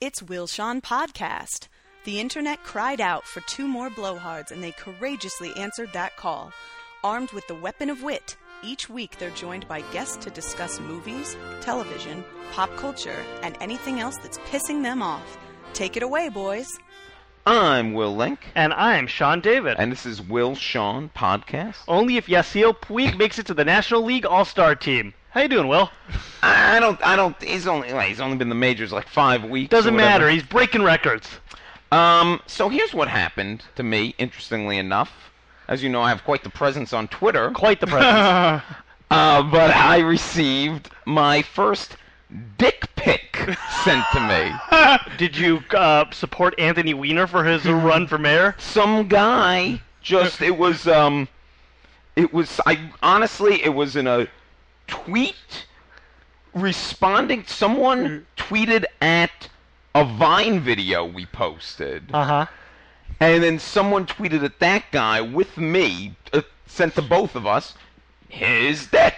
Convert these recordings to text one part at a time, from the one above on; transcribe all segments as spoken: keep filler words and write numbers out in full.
It's Will Sean Podcast. The internet cried out for two more blowhards, and they courageously answered that call. Armed with the weapon of wit, each week they're joined by guests to discuss movies, television, pop culture, and anything else that's pissing them off. Take it away, boys. I'm Will Link. And I'm Sean David. And this is Will Sean Podcast. Only if Yasiel Puig makes it to the National League All-Star team. How you doing, Will? I don't, I don't, he's only, like, he's only been in the majors like five weeks. Doesn't matter, he's breaking records. Um, so here's what happened to me, interestingly enough. As you know, I have quite the presence on Twitter. Quite the presence. uh, but I received my first dick pic sent to me. Did you uh, support Anthony Weiner for his run for mayor? Some guy just, it was, um, it was, I honestly, it was in a tweet responding. Someone tweeted at a Vine video we posted. Uh-huh. And then someone tweeted at that guy with me, uh, sent to both of us, his dick.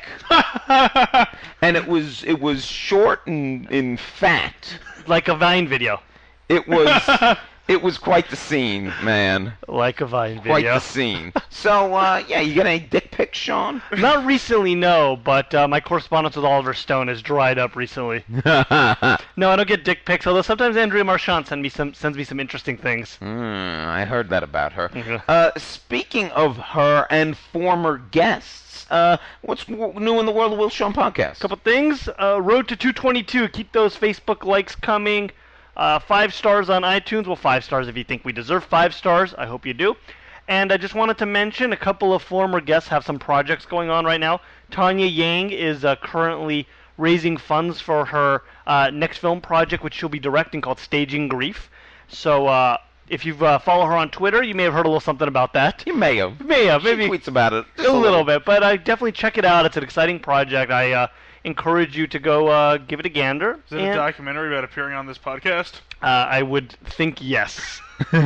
And it was it was short and, and fat. Like a Vine video. It was it was quite the scene, man. Like a Vine video. Quite the scene. So, uh, yeah, you got any dick pics, Sean? Not recently, no, but uh, my correspondence with Oliver Stone has dried up recently. No, I don't get dick pics, although sometimes Andrea Marchand send me some, sends me some interesting things. Mm, I heard that about her. Mm-hmm. Uh, speaking of her and former guests, uh, what's w- new in the world of Will Sean Podcast? Couple things. Uh, Road to two twenty-two. Keep those Facebook likes coming. Uh, five stars on iTunes. Well, five stars if you think we deserve five stars. I hope you do. And I just wanted to mention a couple of former guests have some projects going on right now. Tanya Yang is uh, currently raising funds for her uh, next film project, which she'll be directing, called Staging Grief. So uh, if you uh, follow her on Twitter, you may have heard a little something about that. You may have. You may have. She Maybe tweets about it. A, a little bit. But uh, definitely check it out. It's an exciting project. I uh, encourage you to go uh, give it a gander. Is it and, a documentary about appearing on this podcast? Uh, I would think yes.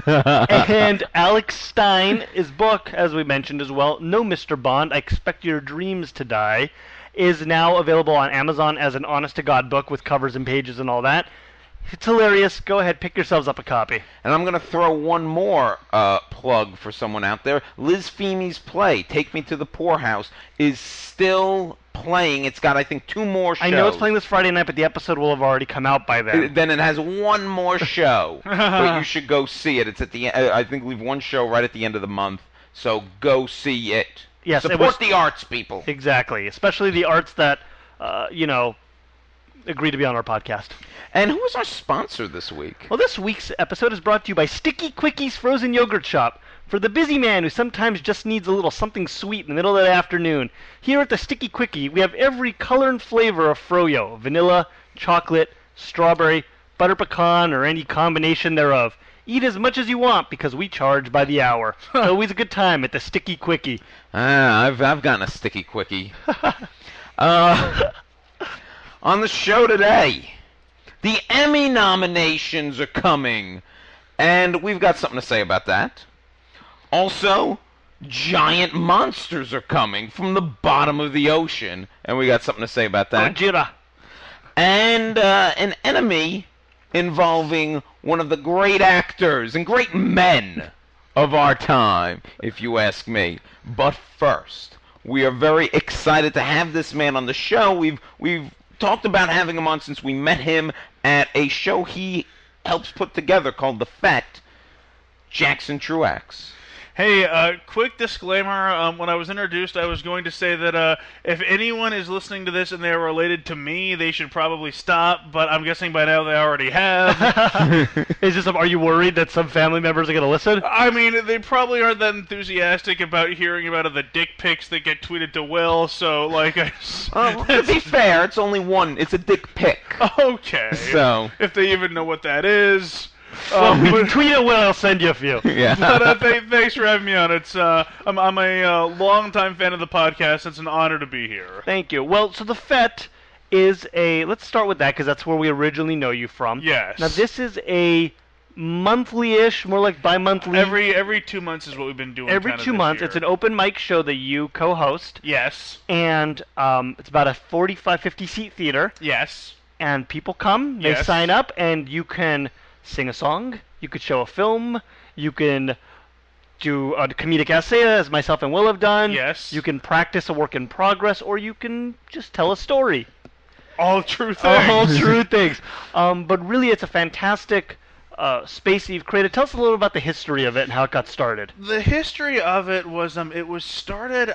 And Alex Stein, his book, as we mentioned as well, No Mister Bond, I Expect Your Dreams to Die, is now available on Amazon as an honest-to-God book with covers and pages and all that. It's hilarious. Go ahead, pick yourselves up a copy. And I'm going to throw one more uh, plug for someone out there. Liz Feeney's play, Take Me to the Poorhouse, is still playing. It's got, I think, two more shows. I know it's playing this Friday night, but the episode will have already come out by then. It, then it has one more show, but you should go see it. It's at the uh, I think we have one show right at the end of the month, so go see it. Yes, Support it was, the arts, people. Exactly, especially the arts that, uh, you know, agree to be on our podcast. And who is our sponsor this week? Well, this week's episode is brought to you by Sticky Quickies Frozen Yogurt Shop. For the busy man who sometimes just needs a little something sweet in the middle of the afternoon, here at the Sticky Quickie, we have every color and flavor of froyo: vanilla, chocolate, strawberry, butter pecan, or any combination thereof. Eat as much as you want because we charge by the hour. It's always a good time at the Sticky Quickie. Ah, I've I've gotten a Sticky Quickie. uh, on the show today, the Emmy nominations are coming, and we've got something to say about that. Also, giant monsters are coming from the bottom of the ocean, and we got something to say about that. Gojira. And uh, an enemy involving one of the great actors and great men of our time, if you ask me. But first, we are very excited to have this man on the show. We've we've talked about having him on since we met him at a show he helps put together called The Fact. Jackson Truax. Hey, uh, quick disclaimer. Um, when I was introduced, I was going to say that uh, if anyone is listening to this and they're related to me, they should probably stop, but I'm guessing by now they already have. Is this? Are you worried that some family members are going to listen? I mean, they probably aren't that enthusiastic about hearing about the dick pics that get tweeted to Will, so, like, I... Uh, to be fair, it's only one. It's a dick pic. Okay. So... If they even know what that is... Well, Um, but, tweet it, Will. I'll send you a few. Yeah. but, uh, th- thanks for having me on. It's uh, I'm, I'm a uh, longtime fan of the podcast. It's an honor to be here. Thank you. Well, so the F E T is a... Let's start with that, because that's where we originally know you from. Yes. Now, this is a monthly-ish, more like bi-monthly... Every every two months is what we've been doing. Every kind of two this months. year. It's an open mic show that you co-host. Yes. And um, it's about a forty-five, fifty seat theater. Yes. and people come, they Yes. sign up, and you can sing a song, you could show a film, you can do a comedic essay, as myself and Will have done. Yes. You can practice a work in progress, or you can just tell a story. All true things. All true things. Um, but really, it's a fantastic uh, space that you've created. Tell us a little about the history of it and how it got started. The history of it was um, it was started.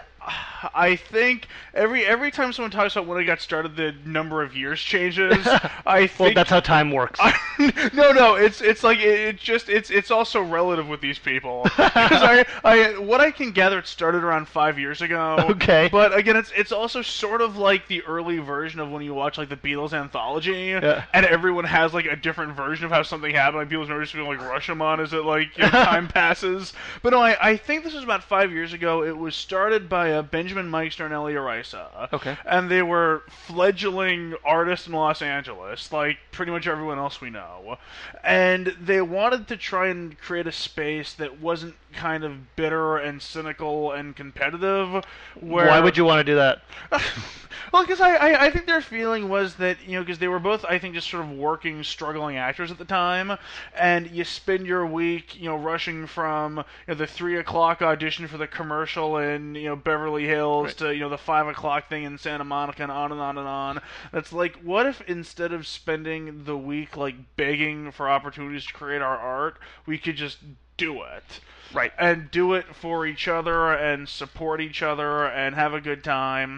I think every every time someone talks about when it got started, the number of years changes. I think Well, that's how time works. no, no, it's it's like it, it just it's it's also relative with these people. Because I, I what I can gather, it started around five years ago. Okay. But again, it's it's also sort of like the early version of when you watch like the Beatles anthology, Yeah. and everyone has like a different version of how something happened. Like Beatles members feel like Rashomon as it like you know, time passes. But no, I I think this was about five years ago. It was started by uh, Benjamin Meister and Ellie Arisa. Okay. And they were fledgling artists in Los Angeles, like pretty much everyone else we know. And they wanted to try and create a space that wasn't kind of bitter and cynical and competitive. Where Why would you want to do that? Well, because I, I, I think their feeling was that, you know, because they were both, I think, just sort of working, struggling actors at the time, and you spend your week, you know, rushing from, you know, the three o'clock audition for the commercial in, you know, Beverly Hills Right. to, you know, the five o'clock thing in Santa Monica and on and on and on. That's like, what if instead of spending the week, like, begging for opportunities to create our art, we could just do it? Right. And do it for each other and support each other and have a good time.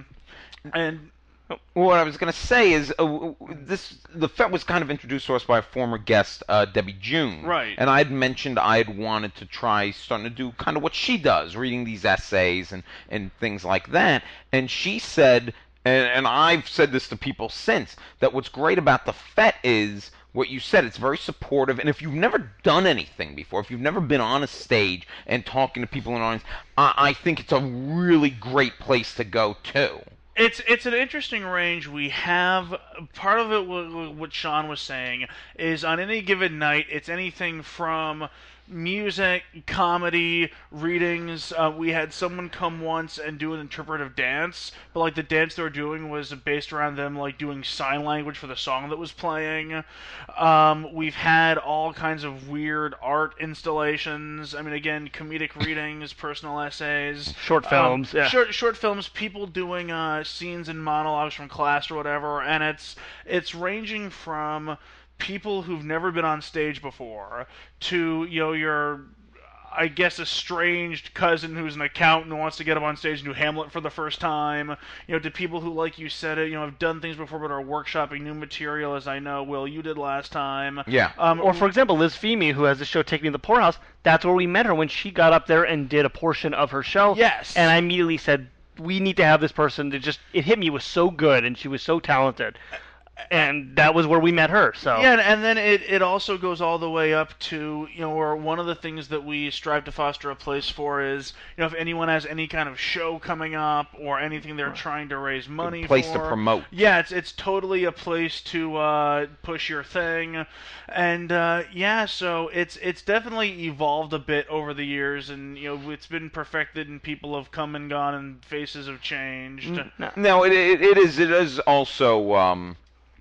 And What I was going to say is uh, this the F E T was kind of introduced to us by a former guest, uh, Debbie June. Right. And I had mentioned I had wanted to try starting to do kind of what she does, reading these essays and, and things like that. And she said, and, and I've said this to people since, that what's great about the F E T is what you said. It's very supportive. And if you've never done anything before, if you've never been on a stage and talking to people in an audience, I, I think it's a really great place to go, too. It's it's an interesting range. We have part of it. What Sean was saying is on any given night, it's anything from music, comedy, readings. Uh, we had someone come once and do an interpretive dance, but like the dance they were doing was based around them like doing sign language for the song that was playing. Um, we've had all kinds of weird art installations. I mean, again, comedic readings, personal essays, Short films, um, yeah. Short short films, people doing uh, scenes and monologues from class or whatever, and it's it's ranging from people who've never been on stage before to, you know, your, I guess, estranged cousin who's an accountant who wants to get up on stage and do Hamlet for the first time, you know, to people who, like you said it, you know, have done things before but are workshopping new material, as I know, Will, you did last time. Yeah. Um, Or, for example, Liz Feeney, who has the show Take Me to the Poorhouse, that's where we met her when she got up there and did a portion of her show. Yes. And I immediately said, we need to have this person. It just, it hit me, it was so good, and she was so talented. And that was where we met her. So Yeah, and then it, it also goes all the way up to, you know, where one of the things that we strive to foster a place for is, you know, if anyone has any kind of show coming up or anything they're trying to raise money for. place to promote. Yeah, it's it's totally a place to uh, push your thing. And, uh, yeah, so it's it's definitely evolved a bit over the years, and, you know, it's been perfected, and people have come and gone, and faces have changed. No. No, it, it it is it is also um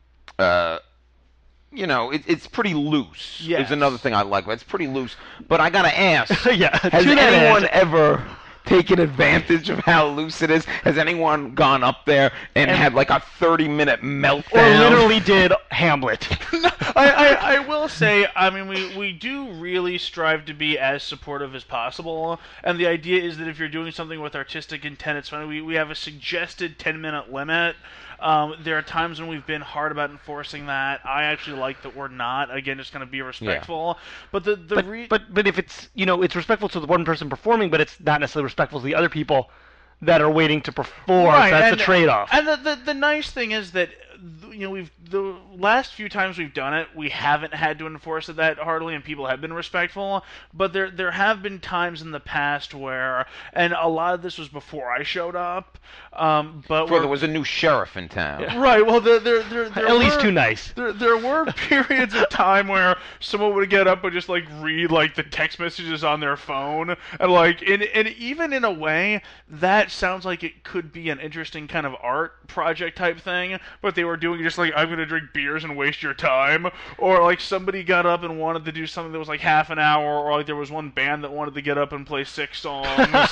uh you know it, it's pretty loose. Yes. Is another thing I like. It's pretty loose. But I gotta ask, Yeah, has to that anyone end. ever taken advantage of how loose it is? Has anyone gone up there and, And- had like a thirty minute meltdown? or literally did Hamlet. I, I, I will say, I mean, we, we do really strive to be as supportive as possible, and the idea is that if you're doing something with artistic intent, it's fine. We, we have a suggested ten-minute limit. Um, there are times when we've been hard about enforcing that. I actually like that we're not. Again, just going to be respectful. But the, the But, re- but but if it's, you know, it's respectful to the one person performing, but it's not necessarily respectful to the other people that are waiting to perform. Right, That's and, a trade-off. And the, the the nice thing is that, you know, we've the last few times we've done it, we haven't had to enforce it that hardly, and people have been respectful. But there there have been times in the past where, and a lot of this was before I showed up. Um, but Before where- there was a new sheriff in town. right. Well, there there there, there At least were- too nice. There, there were periods of time where someone would get up and just like read like the text messages on their phone, and like, and, and even in a way that sounds like it could be an interesting kind of art project type thing. But they they were doing just like, I'm going to drink beers and waste your time, or like somebody got up and wanted to do something that was like half an hour, or like there was one band that wanted to get up and play six songs.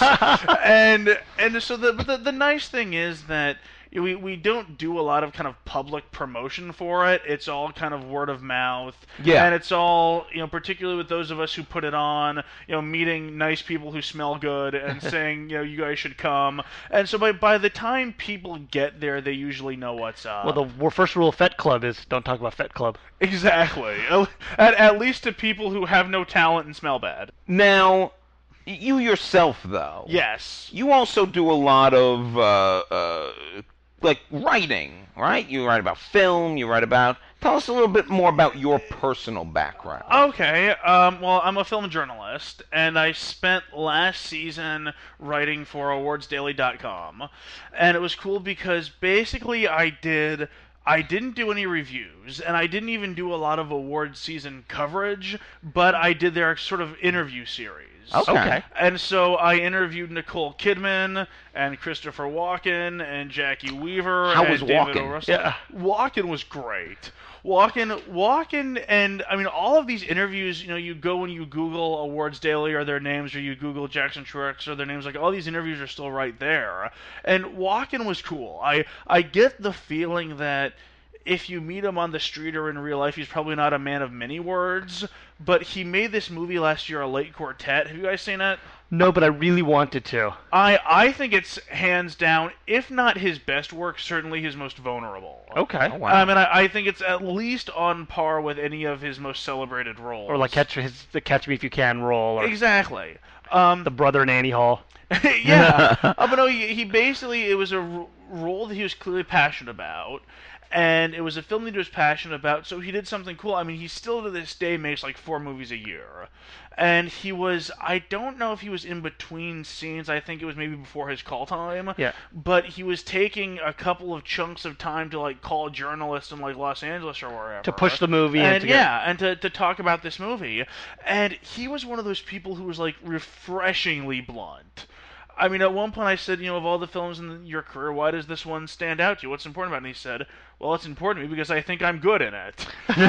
and and so the, but the the nice thing is that we we don't do a lot of kind of public promotion for it. It's all kind of word of mouth. Yeah. And it's all, you know, particularly with those of us who put it on, you know, meeting nice people who smell good and saying, you know, you guys should come. And so by by the time people get there, they usually know what's up. Well, the first rule of Fet Club is don't talk about Fet Club. Exactly. At, at least to people who have no talent and smell bad. Now, you yourself, though. Yes. You also do a lot of, uh, uh, like, writing, right? You write about film, you write about... Tell us a little bit more about your personal background. Okay. Um, well, I'm a film journalist, and I spent last season writing for awards daily dot com. And it was cool because basically I did... I didn't do any reviews, and I didn't even do a lot of award season coverage, but I did their sort of interview series. Okay. Okay. And so I interviewed Nicole Kidman and Christopher Walken and Jackie Weaver. How and was David Walken? O. Russell. Yeah. Walken was great. Walken, Walken, and I mean all of these interviews. You know, you go and you Google Awards Daily or their names, or you Google Jackson Truex or their names. Like all these interviews are still right there. And Walken was cool. I I get the feeling that if you meet him on the street or in real life, he's probably not a man of many words. But he made this movie last year, A Late Quartet. Have you guys seen it? No, but I really wanted to. I I think it's hands down, if not his best work, certainly his most vulnerable. Okay. Oh, wow. I mean, I, I think it's at least on par with any of his most celebrated roles. Or like catch his the Catch Me If You Can role, or Exactly. Um, the brother in Annie Hall. yeah. uh, but no, he, he basically, it was a r- role that he was clearly passionate about. And it was a film that he was passionate about, so he did something cool. I mean, he still to this day makes like four movies a year. And he was, I don't know if he was in between scenes, I think it was maybe before his call time. Yeah. But he was taking a couple of chunks of time to like call journalists in like Los Angeles or wherever. To push the movie and And to get- yeah, and to, to talk about this movie. And he was one of those people who was like refreshingly blunt. I mean, at one point I said, you know, of all the films in your career, why does this one stand out to you? What's important about it? And he said, well, it's important to me because I think I'm good in it.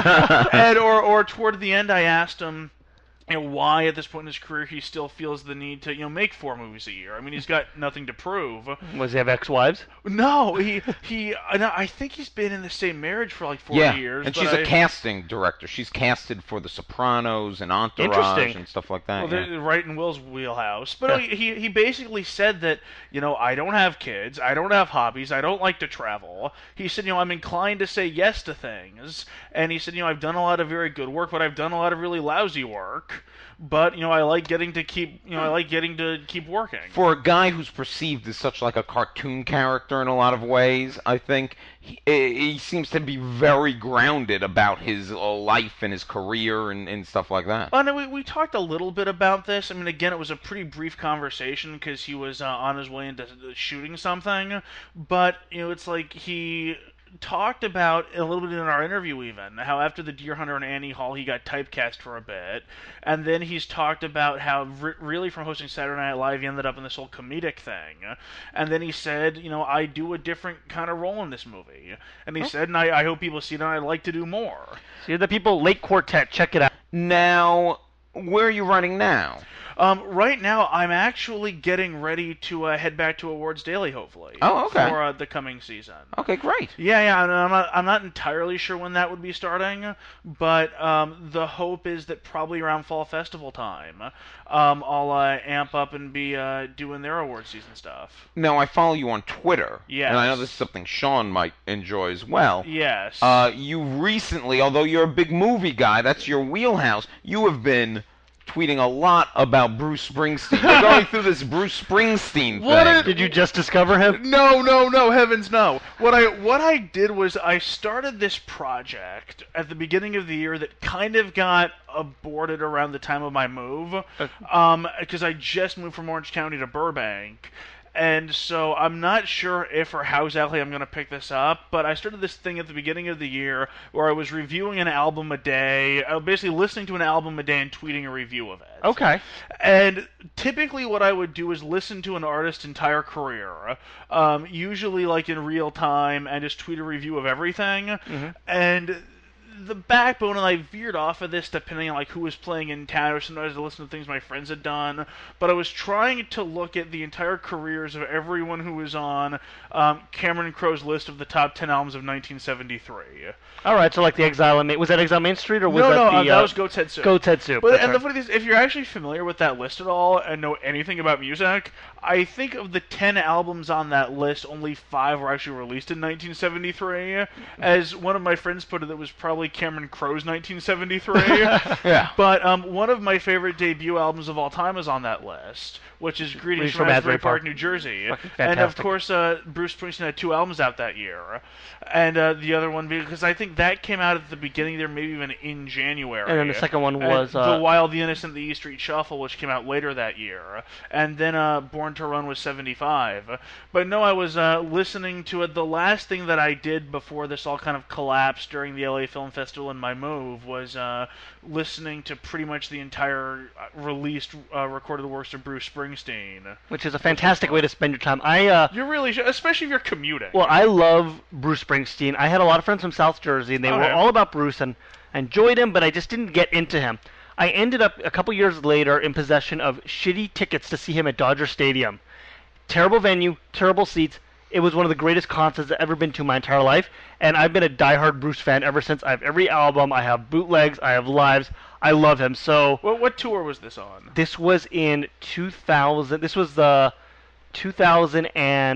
and or, or toward the end, I asked him, you know, why at this point in his career he still feels the need to, you know, make four movies a year. I mean, he's got nothing to prove. Was he have ex-wives? No, he he. I think he's been in the same marriage for like forty yeah, years. and but she's a I- casting director. She's casted for The Sopranos and Entourage Interesting. and stuff like that. Well, yeah. they're right in Will's wheelhouse. But he, he he basically said that, you know, I don't have kids, I don't have hobbies, I don't like to travel. He said, you know, I'm inclined to say yes to things. And he said, you know, I've done a lot of very good work, but I've done a lot of really lousy work. But, you know, I like getting to keep, you know, I like getting to keep working. For a guy who's perceived as such like a cartoon character in a lot of ways, I think he, he seems to be very grounded about his uh, life and his career and, and stuff like that. Well, no, we, we talked a little bit about this. I mean, again, it was a pretty brief conversation because he was uh, on his way into shooting something. But, you know, it's like he talked about a little bit in our interview even how after the Deer Hunter and Annie Hall he got typecast for a bit, and then he's talked about how re- really from hosting Saturday Night Live he ended up in this whole comedic thing, and then he said, you know, I do a different kind of role in this movie, and he Oh. said, and I, I hope people see it and I'd like to do more. See the people, Late Quartet, check it out. Now, where are you running now? Um, right now, I'm actually getting ready to uh, head back to Awards Daily, hopefully. Oh, okay. For uh, the coming season. Okay, great. Yeah, yeah, and I'm not, I'm not entirely sure when that would be starting, but um, the hope is that probably around Fall Festival time, um, I'll uh, amp up and be uh, doing their award season stuff. Now, I follow you on Twitter, Yes. and I know this is something Sean might enjoy as well. Yes. Uh, you recently, although you're a big movie guy, that's your wheelhouse, you have been tweeting a lot about Bruce Springsteen. You're going through this Bruce Springsteen What thing. a- Did you just discover him? No, no, no, heavens no. What I what I did was I started this project at the beginning of the year that kind of got aborted around the time of my move, um, because I just moved from Orange County to Burbank. and so I'm not sure if or how exactly I'm going to pick this up, but I started this thing at the beginning of the year where I was reviewing an album a day, I was basically listening to an album a day and tweeting a review of it. Okay. And typically what I would do is listen to an artist's entire career, um, usually like in real time, and just tweet a review of everything. Mm-hmm. And the backbone, and I veered off of this depending on like who was playing in town, or sometimes I listened to things my friends had done, but I was trying to look at the entire careers of everyone who was on um, Cameron Crowe's list of the top ten albums of nineteen seventy-three. All right, so like the Exile on Main, was that Exile Main Street, or was no, that no, the... uh, that uh, was Goat's Head Soup. Goat's Head Soup. But, and right. the funny thing is, if you're actually familiar with that list at all and know anything about music, I think of the ten albums on that list, only five were actually released in nineteen seventy-three. As one of my friends put it, it was probably Cameron Crowe's nineteen seventy-three. Yeah. But um, one of my favorite debut albums of all time is on that list, which is Greetings from Asbury Park, New Jersey. And of course, uh, Bruce Springsteen had two albums out that year. And uh, the other one, because I think that came out at the beginning there, maybe even in January. And then the second one And was... Uh, The Wild, the Innocent, the E Street Shuffle, which came out later that year. And then uh, Born to Run was seventy-five. But no, I was uh, listening to it. The last thing that I did before this all kind of collapsed during the L A Film Festival and my move was uh, listening to pretty much the entire released, uh, recorded works of Bruce Springsteen. Which is a fantastic way to spend your time. I uh, You really should, especially if you're commuting. Well, I love Bruce Springsteen. I had a lot of friends from South Jersey, and they Okay. were all about Bruce, and I enjoyed him, but I just didn't get into him. I ended up, a couple years later, in possession of shitty tickets to see him at Dodger Stadium. Terrible venue, terrible seats. It was one of the greatest concerts I've ever been to in my entire life, and I've been a diehard Bruce fan ever since. I have every album, I have bootlegs, I have lives. I love him. So What, what tour was this on? this was in two thousand. This was the two thousand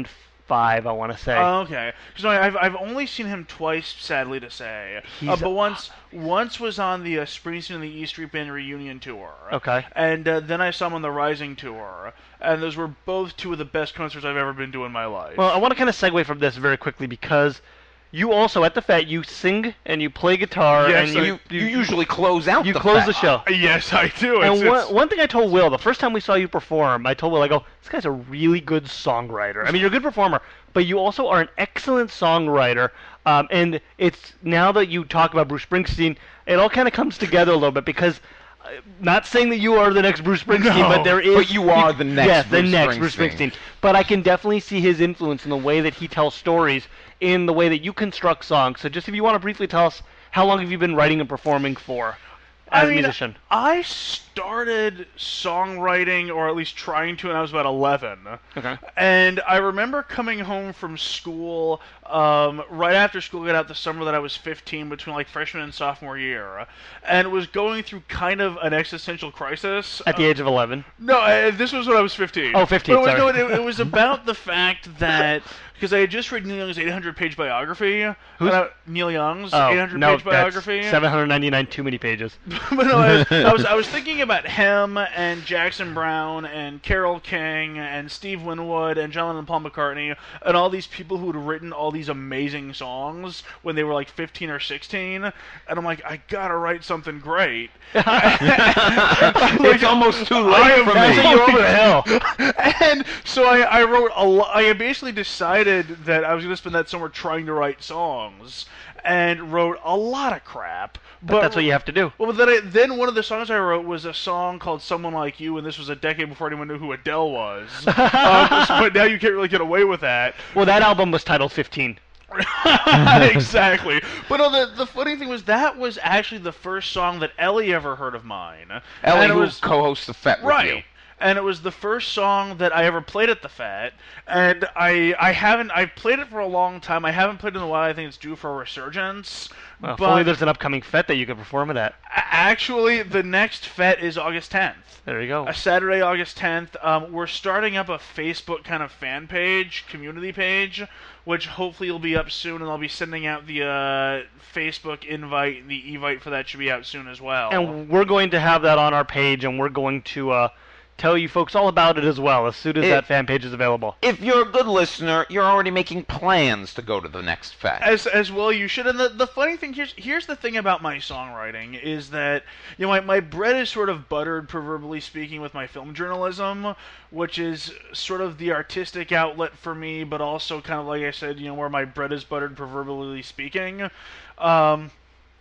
five, I want to say. Oh, okay. Because I've I've only seen him twice, sadly to say. Uh, He's- but once once was on the uh, Springsteen and the E Street Band reunion tour. Okay. And uh, then I saw him on the Rising tour, and those were both two of the best concerts I've ever been to in my life. Well, I want to kind of segue from this very quickly because you also, at the Fete, you sing and you play guitar. Yes, and I- you, You, you usually close out you the close fat. the show. yes, I do. It's, And one, it's, one thing I told Will, the first time we saw you perform, I told Will, I go, this guy's a really good songwriter. I mean, you're a good performer, but you also are an excellent songwriter. Um, and it's, now that you talk about Bruce Springsteen, it all kind of comes together a little bit because, uh, not saying that you are the next Bruce Springsteen, No, but there is... but you are the next yes, the Bruce next Bruce Springsteen. Springsteen. But I can definitely see his influence in the way that he tells stories, in the way that you construct songs. So just if you want to briefly tell us, how long have you been writing and performing for as I a mean, musician? I started songwriting, or at least trying to, when I was about eleven. Okay. And I remember coming home from school, um, right after school got out the summer that I was fifteen, between like freshman and sophomore year, and was going through kind of an existential crisis. At the age of eleven. No, uh, this was when I was fifteen. Oh, fifteen, But it was, sorry. No, it, it was about the fact that, because I had just read Neil Young's eight hundred page biography. Who's- and I- Neil Young's Oh, eight hundred no, page biography. that's seven hundred ninety-nine too many pages. But no, I was, I was I was thinking about him and Jackson Browne and Carole King and Steve Winwood and John and Paul McCartney and all these people who had written all these amazing songs when they were like fifteen or sixteen, and I'm like, I gotta write something great. It's almost too I late am for That's me. it, you're over the hill. And so I, I wrote a lot. I basically decided that I was going to spend that summer trying to write songs, and wrote a lot of crap. But that's what you have to do. Well, then, I, then one of the songs I wrote was a song called "Someone Like You," and this was a decade before anyone knew who Adele was. um, so- but now you can't really get away with that. Well, that album was titled fifteen. Exactly. But no, the the funny thing was that was actually the first song that Ellie ever heard of mine. Ellie, and it who was, co-hosts the Fete with right. you. And it was the first song that I ever played at the Fete, and I I haven't I've played it for a long time. I haven't played it in a while. I think it's due for a resurgence. Well, if but only there's an upcoming Fete that you could perform it at. a- actually, the next Fete is August tenth. There you go. A Saturday, August tenth. Um, we're starting up a Facebook kind of fan page, community page, which hopefully will be up soon, and I'll be sending out the uh, Facebook invite. The evite for that should be out soon as well. And we're going to have that on our page, and we're going to uh, tell you folks all about it as well as soon as It- that fan page is available. If you're a good listener, you're already making plans to go to the next fest. As as well you should. And the, the funny thing here's here's the thing about my songwriting is that you know my, my bread is sort of buttered, proverbially speaking, with my film journalism, which is sort of the artistic outlet for me, but also kind of like I said, you know, where my bread is buttered, proverbially speaking. Um,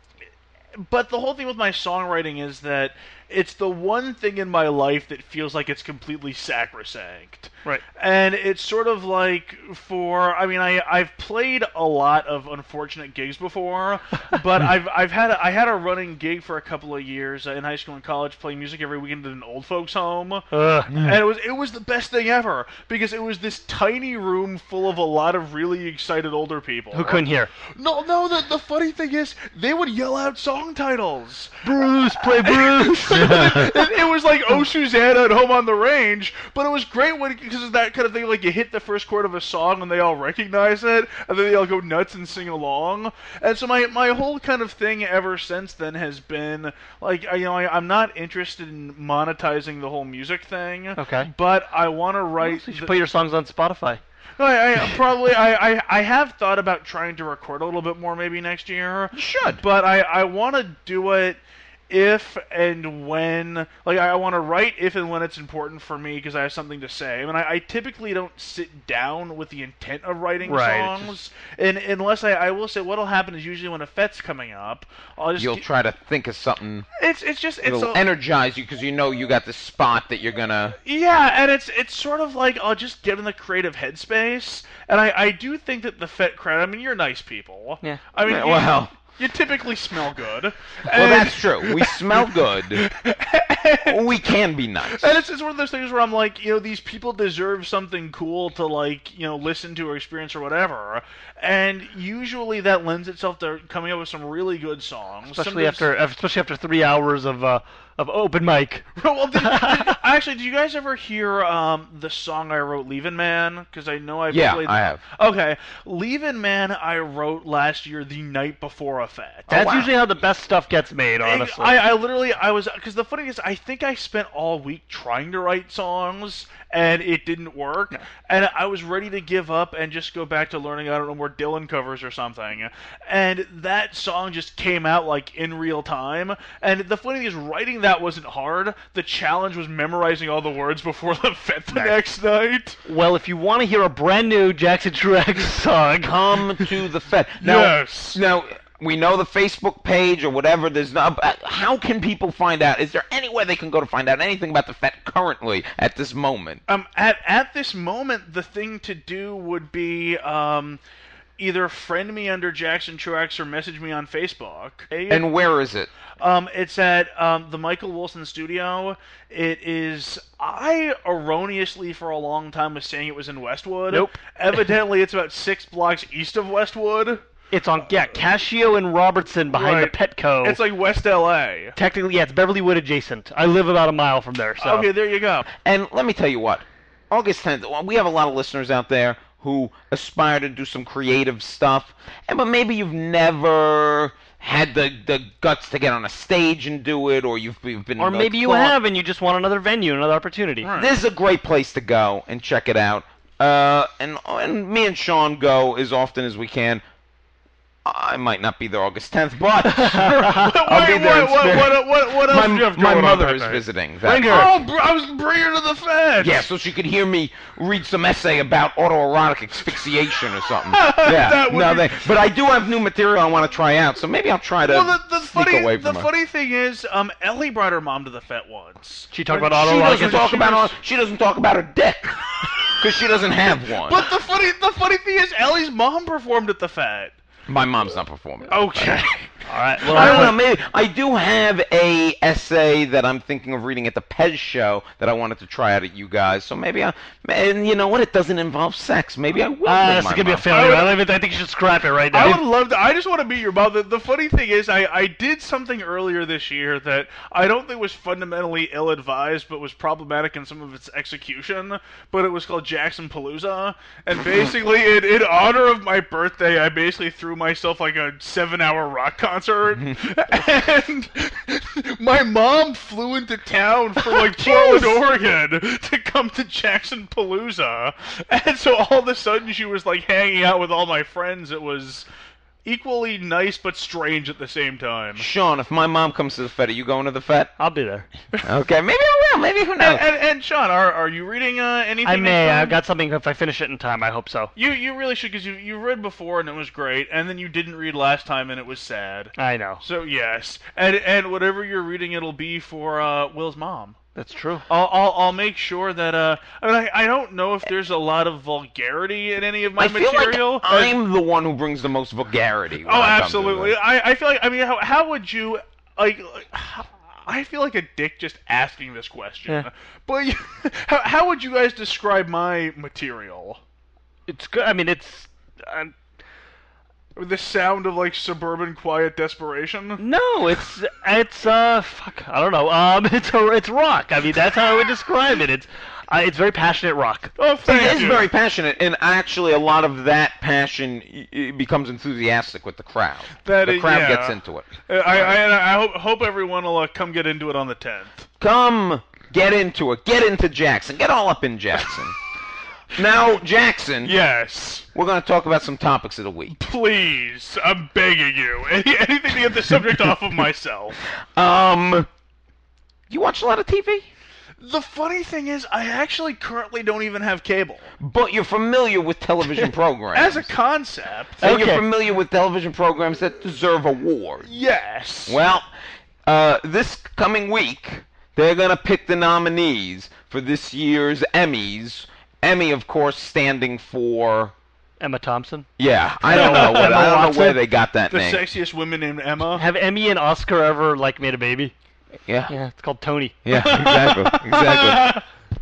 but the whole thing with my songwriting is that it's the one thing in my life that feels like it's completely sacrosanct. Right. And it's sort of like for I mean I I've played a lot of unfortunate gigs before, but I've I've had a, I had a running gig for a couple of years in high school and college playing music every weekend at an old folks home. Ugh. And it was it was the best thing ever because it was this tiny room full of a lot of really excited older people. Who couldn't hear? No, no, the the funny thing is they would yell out song titles. Bruce, play Bruce. it, it was like Oh Susanna at Home on the Range, but it was great when because of that kind of thing. Like you hit the first chord of a song and they all recognize it, and then they all go nuts and sing along. And so my my whole kind of thing ever since then has been like you know I, I'm not interested in monetizing the whole music thing. Okay. But I want to write. So you should the- put your songs on Spotify. I, I probably I, I I have thought about trying to record a little bit more maybe next year. You should. But I I want to do it if and when, like I want to write if and when it's important for me because I have something to say. I mean, I, I typically don't sit down with the intent of writing Right, songs, and unless I, I will say what'll happen is usually when a fet's coming up, I'll just You'll get- try to think of something it's it's just it's that'll a, energize you because you know you got the spot that you're gonna. Yeah, and it's it's sort of like I'll just get in the creative headspace, and I, I do think that the Fet crowd. I mean, you're nice people. Yeah. I mean, Yeah, you, well. you typically smell good. Well, And- that's true. We smell good. We can be nice. And it's, it's one of those things where I'm like, you know, these people deserve something cool to, like, you know, listen to or experience or whatever. And usually that lends itself to coming up with some really good songs. Especially Sometimes- after, especially after three hours of uh, of open mic. well, did, did, actually, did you guys ever hear um, the song I wrote, Leavin' Man? Because I know I've Yeah, played I have. Okay, Leavin' Man I wrote last year the night before a fete. That's wow. usually how the best stuff gets made, honestly. I, I literally, I was, because the funny is, I think I spent all week trying to write songs, and it didn't work, and I was ready to give up and just go back to learning, I don't know, more Dylan covers or something, and that song just came out, like, in real time, and the funny thing is, writing that wasn't hard, the challenge was memorizing all the words before the fete the next night. Well, if you want to hear a brand new Jackson Truex song, Come to the Fed. Now, Yes. Now, we know the Facebook page or whatever. There's not. uh, How can people find out? Is there anywhere they can go to find out anything about the Fed currently at this moment? Um, at at this moment, the thing to do would be um, either friend me under Jackson Truex or message me on Facebook. And where is it? Um, it's at um, the Michael Wilson Studio. It is. I erroneously for a long time was saying it was in Westwood. Nope. Evidently, it's about six blocks east of Westwood. it's on yeah Cascio and Robertson behind Right. the Petco. It's like West L A. Technically, yeah, it's Beverly Wood adjacent. I live about a mile from there, so Okay, there you go. And let me tell you what, August tenth, well, we have a lot of listeners out there who aspire to do some creative stuff, and but maybe you've never had the, the guts to get on a stage and do it, or you've, you've been... or uh, maybe you thought- have and you just want another venue, another opportunity. Right. This is a great place to go and check it out. Uh, and, and me and Sean go as often as we can. I might not be there August tenth, but I'll Wait, be there in what, what, spirit. what, what, what else my, do you have my going on mother that is night? visiting. that Bring her. night. Oh, br- I was bringing her to the fence. Yeah, so she could hear me read some essay about autoerotic asphyxiation or something. Yeah, That would no, be- they, but I do have new material I want to try out, so maybe I'll try to Well, the, the sneak funny, away the from her. funny thing is, um, Ellie brought her mom to the fete once. She talked When about she autoerotic. doesn't talk she about was- her, she doesn't talk about her dick because she doesn't have one. But the funny, the funny thing is, Ellie's mom performed at the fete. My mom's not performing. Okay. All right. Well, I don't know. Maybe I do have a essay that I'm thinking of reading at the Pez show that I wanted to try out at you guys. So maybe I, and you know what? It doesn't involve sex. Maybe I will. Uh, bring this my is gonna be a mom. failure. I would- I, don't even, I think you should scrap it right I now. would love to. I just want to meet your mom. The, the funny thing is, I, I did something earlier this year that I don't think was fundamentally ill-advised, but was problematic in some of its execution. But it was called Jackson Palooza, and basically, in, in honor of my birthday, I basically threw myself like a seven-hour rock concert, and my mom flew into town from like Portland, Oregon, to come to Jackson Palooza, and so all of a sudden she was like hanging out with all my friends. It was equally nice but strange at the same time. Sean, if my mom comes to the Fed, are you going to the Fed? I'll be there. Okay, maybe I will. Maybe who knows? And, and, and Sean, are are you reading uh, anything? I may. next time? I've got something. If I finish it in time, I hope so. You you really should, because you you read before and it was great, and then you didn't read last time and it was sad. I know. So yes, and and whatever you're reading, it'll be for uh, Will's mom. That's true. I'll, I'll I'll make sure that uh I, mean, I I don't know if there's a lot of vulgarity in any of my I feel material. like I'm the one who brings the most vulgarity. when oh, I come to absolutely. this. I I feel like I mean how how would you like? I feel like a dick just asking this question. Yeah. But you, how how would you guys describe my material? It's good. I mean, it's. Um, The sound of like suburban quiet desperation. no, it's it's uh fuck. I don't know. Um, it's a, it's rock. I mean, that's how I would describe it. It's uh, it's very passionate rock. Oh, thank He is you. very passionate, and actually, a lot of that passion y- y- becomes enthusiastic with the crowd. That the is- crowd yeah. gets into it. Uh, I I, I hope, hope everyone will uh, come get into it on the tenth. Come, get into it. Get into Jackson. Get all up in Jackson. Now, Jackson, Yes. we're going to talk about some topics of the week. Please, I'm begging you. Any, anything to get the subject off of myself. Um, you watch a lot of T V? The funny thing is, I actually currently don't even have cable. But you're familiar with television programs. As a concept, and Okay. you're familiar with television programs that deserve awards. yes. Well, uh, this coming week, they're going to pick the nominees for this year's Emmys. Emmy, of course, standing for... Emma Thompson. Yeah, I don't know. What, I don't know where they got that The name. sexiest women named Emma. Have Emmy and Oscar ever like made a baby? Yeah, Yeah, it's called Tony. yeah, exactly, exactly.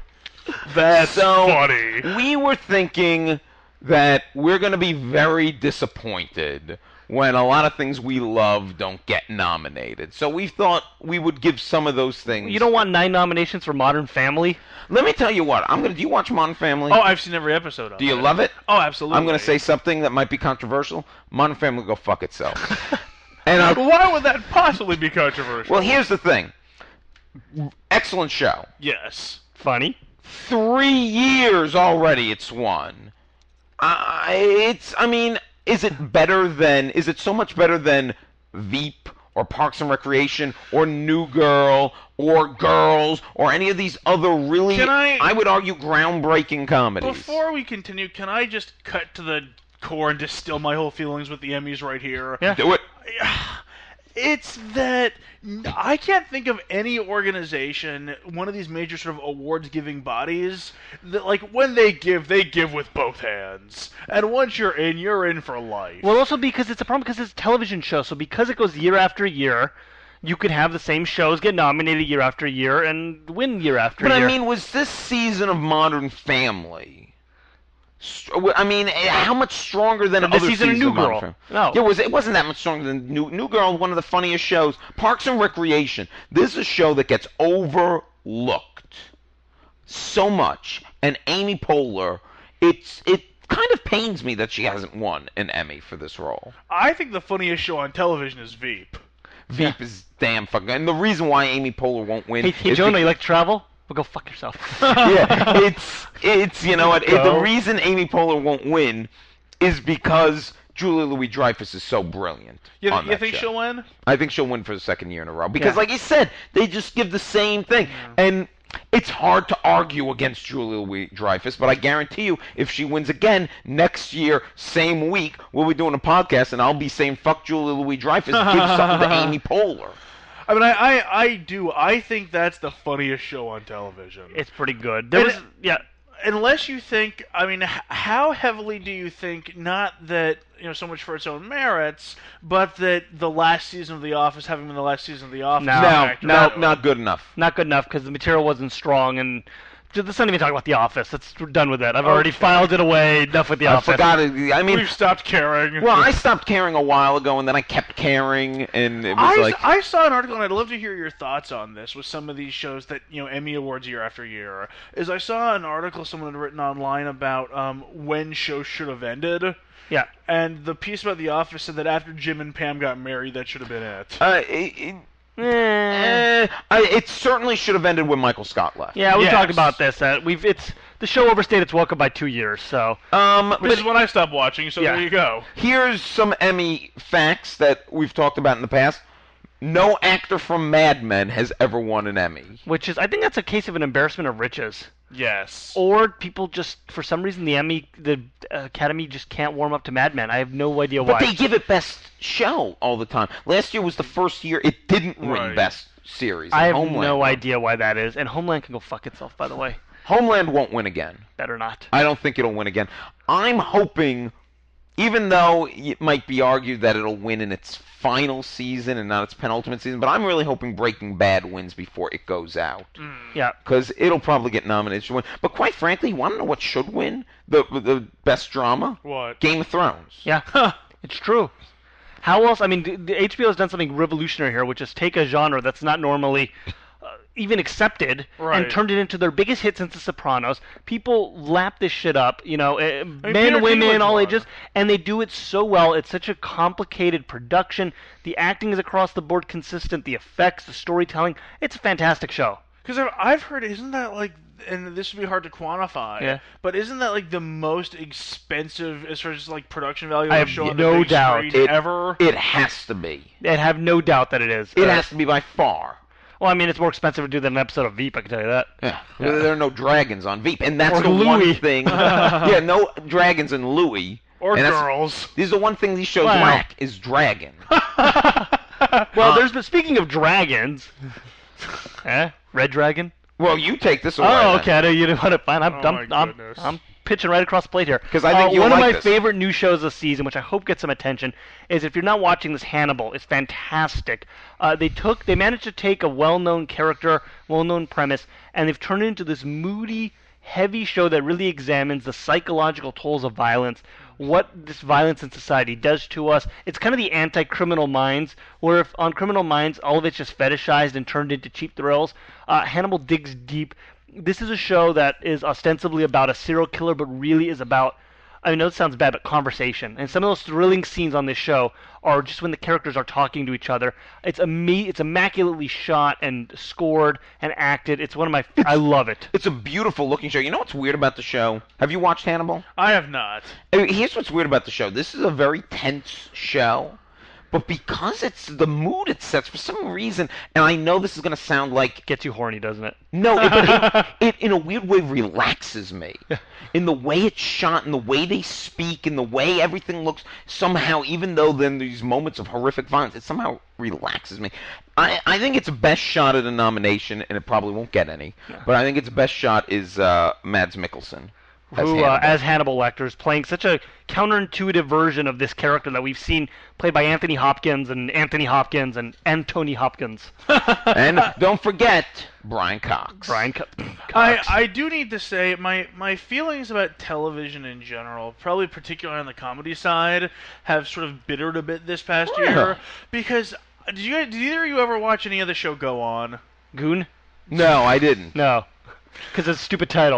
That's So, funny. we were thinking that we're going to be very disappointed when a lot of things we love don't get nominated. So we thought we would give some of those things. You don't want nine nominations for Modern Family? Let me tell you what. I'm gonna. Do you watch Modern Family? Oh, I've seen every episode of do you it. love it? Oh, absolutely. I'm gonna say something that might be controversial. Modern Family, go fuck itself. and I, Why would that possibly be controversial? well, here's the thing. Excellent show. yes. Funny. Three years already it's won. Uh, it's. I mean, is it better than? Is it so much better than Veep or Parks and Recreation or New Girl or Girls or any of these other really? Can I- would argue groundbreaking comedies. Before we continue, can I just cut to the core and distill my whole feelings with the Emmys right here? Yeah. Do it. It's that I can't think of any organization, one of these major sort of awards-giving bodies, that, like, when they give, they give with both hands. And once you're in, you're in for life. Well, also because it's a problem because it's a television show. So because it goes year after year, you could have the same shows get nominated year after year and win year after But year. I mean, was this season of Modern Family? str- I mean, eh, how much stronger than Than this other season of seasons New of Modern Girl. Family? No. Yeah, it was. It wasn't that much stronger than New New Girl. One of the funniest shows. Parks and Recreation. This is a show that gets overlooked so much. And Amy Poehler, it's it kind of pains me that she hasn't won an Emmy for this role. I think the funniest show on television is Veep. Veep is damn fucking. And the reason why Amy Poehler won't win. hey, hey is Jonah, because- you like to travel? Well, go fuck yourself. yeah, it's it's you know what it, the Go. reason Amy Poehler won't win is because Julia Louis-Dreyfus is so brilliant. You, on you that think show. she'll win? I think she'll win for the second year in a row because, Yeah. like you said, they just give the same thing, and it's hard to argue against Julia Louis-Dreyfus. But I guarantee you, if she wins again next year, same week, we'll be doing a podcast, and I'll be saying "fuck Julia Louis-Dreyfus," give something to Amy Poehler. I mean, I, I, I do. I think that's the funniest show on television. It's pretty good. There And was it- yeah. Unless you think, I mean, h- how heavily do you think, not that, you know, so much for its own merits, but that the last season of The Office, having been the last season of The Office, No. is No, factored no, into not it? good enough. Not good enough because the material wasn't strong and Let's not even talk about The Office. Let's we're done with that. I've already okay. filed it away. Enough with The I Office. Forgot it. I mean, we've stopped caring. Well, I stopped caring a while ago, and then I kept caring, and it was I, like I saw an article, and I'd love to hear your thoughts on this. With some of these shows that you know Emmy awards year after year, is I saw an article someone had written online about um, when shows should have ended. Yeah. And the piece about The Office said that after Jim and Pam got married, that should have been it. Uh, it, it Eh, I, it certainly should have ended when Michael Scott left. Yeah, we yes. talked about this. Uh, we've it's the show overstayed its welcome by two years. So, um, which is when I stopped watching. So yeah. there you go. Here's some Emmy facts that we've talked about in the past. No actor from Mad Men has ever won an Emmy. Which is, I think that's a case of an embarrassment of riches. Yes. Or people just, for some reason, the Emmy, the Academy just can't warm up to Mad Men. I have no idea why. But they give it Best Show all the time. Last year was the first year it didn't win right. Best Series. I have Homeland no won. idea why that is. And Homeland can go fuck itself, by the way. Homeland won't win again. Better not. I don't think it'll win again. I'm hoping, even though it might be argued that it'll win in its final season and not its penultimate season, but I'm really hoping Breaking Bad wins before it goes out. Mm. Yeah. Because it'll probably get nominated to win. But quite frankly, you want to know what should win? The the best drama? What? Game of Thrones. Yeah. It's true. How else? I mean, the, the H B O has done something revolutionary here, which is take a genre that's not normally uh, even accepted right. and turned it into their biggest hit since The Sopranos. People lap this shit up, you know, uh, mean, men, Peter women, all won. ages, and they do it so well. It's such a complicated production. The acting is across the board consistent. The effects, the storytelling. It's a fantastic show. Because I've, I've heard, isn't that like, and this would be hard to quantify, yeah. but isn't that like the most expensive as far as like production value I of a have show on no the big doubt. screen It, ever? It has to be. I have no doubt that it is. It uh, has to be by far. Well, I mean, it's more expensive to do than an episode of Veep, I can tell you that. Yeah. Yeah. There are no dragons on Veep, and that's Or the Louis. one thing. Yeah, no dragons in Louis. Or and girls. This is the one thing these shows Wow. lack is dragon. Well, Uh, there's been, speaking of dragons, eh? Red Dragon? Well, you take this away. Oh, then. okay. I know you didn't want to find. I'm, Oh, I'm, my I'm, goodness. I'm pitching right across the plate here. 'Cause I think uh, you'll one like of my this. favorite new shows this season, which I hope gets some attention, is if you're not watching this, Hannibal. It's fantastic. Uh, they took, they managed to take a well-known character, well-known premise, and they've turned it into this moody, heavy show that really examines the psychological tolls of violence, what this violence in society does to us. It's kind of the anti-Criminal Minds, where if on Criminal Minds all of it's just fetishized and turned into cheap thrills, uh, Hannibal digs deep. This is a show that is ostensibly about a serial killer, but really is about, I know it sounds bad, but conversation. And some of those thrilling scenes on this show are just when the characters are talking to each other. It's ama- It's immaculately shot and scored and acted. It's one of my, I love it. It's a beautiful looking show. You know what's weird about the show? Have you watched Hannibal? I have not. I mean, here's what's weird about the show. This is a very tense show, but because it's the mood it sets, for some reason, and I know this is going to sound like... Gets you horny, doesn't it? No, it, but it, it, in a weird way, relaxes me. In the way it's shot, in the way they speak, in the way everything looks, somehow, even though then these moments of horrific violence, it somehow relaxes me. I, I think its best shot at a nomination, and it probably won't get any, but I think its best shot is uh, Mads Mikkelsen. As Who, Hannibal. uh, as Hannibal Lecter, is playing such a counterintuitive version of this character that we've seen played by Anthony Hopkins and Anthony Hopkins and Anthony Hopkins. And don't forget Brian Cox. Brian Co- I, Cox. I do need to say my, my feelings about television in general, probably particularly on the comedy side, have sort of bittered a bit this past Yeah. year because did you guys, did either of you ever watch any of the show Go On? Goon? No, I didn't. No. Because it's a stupid title.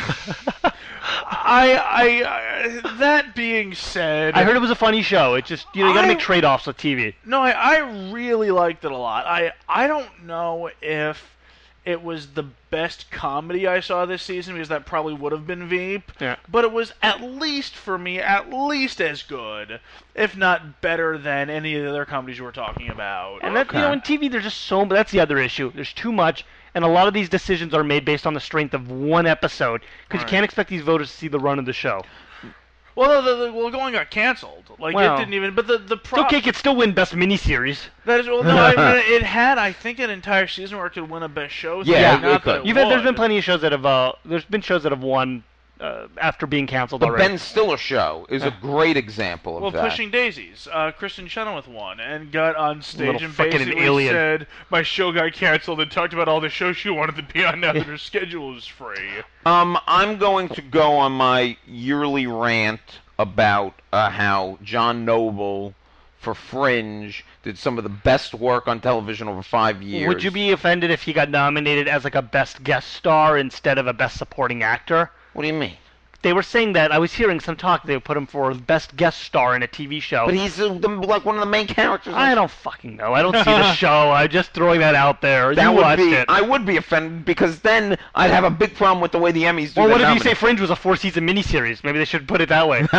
I, I, I that being said, I heard it was a funny show. It just, you know, you gotta I- make trade-offs with T V. No, I, I really liked it a lot. I I don't know if it was the best comedy I saw this season because that probably would have been Veep. Yeah. But it was at least for me, at least as good, if not better than any of the other comedies you were talking about. And that, you know, in T V, there's just so, that's the other issue. There's too much, and a lot of these decisions are made based on the strength of one episode, because you Right. can't expect these voters to see the run of the show. Well, no, the, the, well, Going got canceled. Like Well, it didn't even. But the the It's pro- okay, it could still win Best Miniseries. That is well, no, I mean, it had I think an entire season where it could win a best show. Yeah, thing, it not could. that it You've had, there's been would. plenty of shows that have, uh, there's been shows that have won uh, after being canceled The already. Ben Stiller Show is a great example of Well, that. Pushing Daisies. Uh, Kristen Chenoweth won and got on stage Little and fucking basically alien. said, my show got canceled, and talked about all the shows she wanted to be on now that her schedule is free. Um, I'm going to go on my yearly rant about uh, how John Noble for Fringe did some of the best work on television over five years. Would you be offended if he got nominated as like a best guest star instead of a best supporting actor? What do you mean? They were saying that. I was hearing some talk they would put him for best guest star in a T V show. But he's uh, the, like one of the main characters. I don't fucking know. I don't see the show. I'm just throwing that out there. That you would watched be. it. I would be offended because then I'd have a big problem with the way the Emmys do. Well, their what if you say nominations. Fringe was a four-season miniseries? Maybe they should put it that way.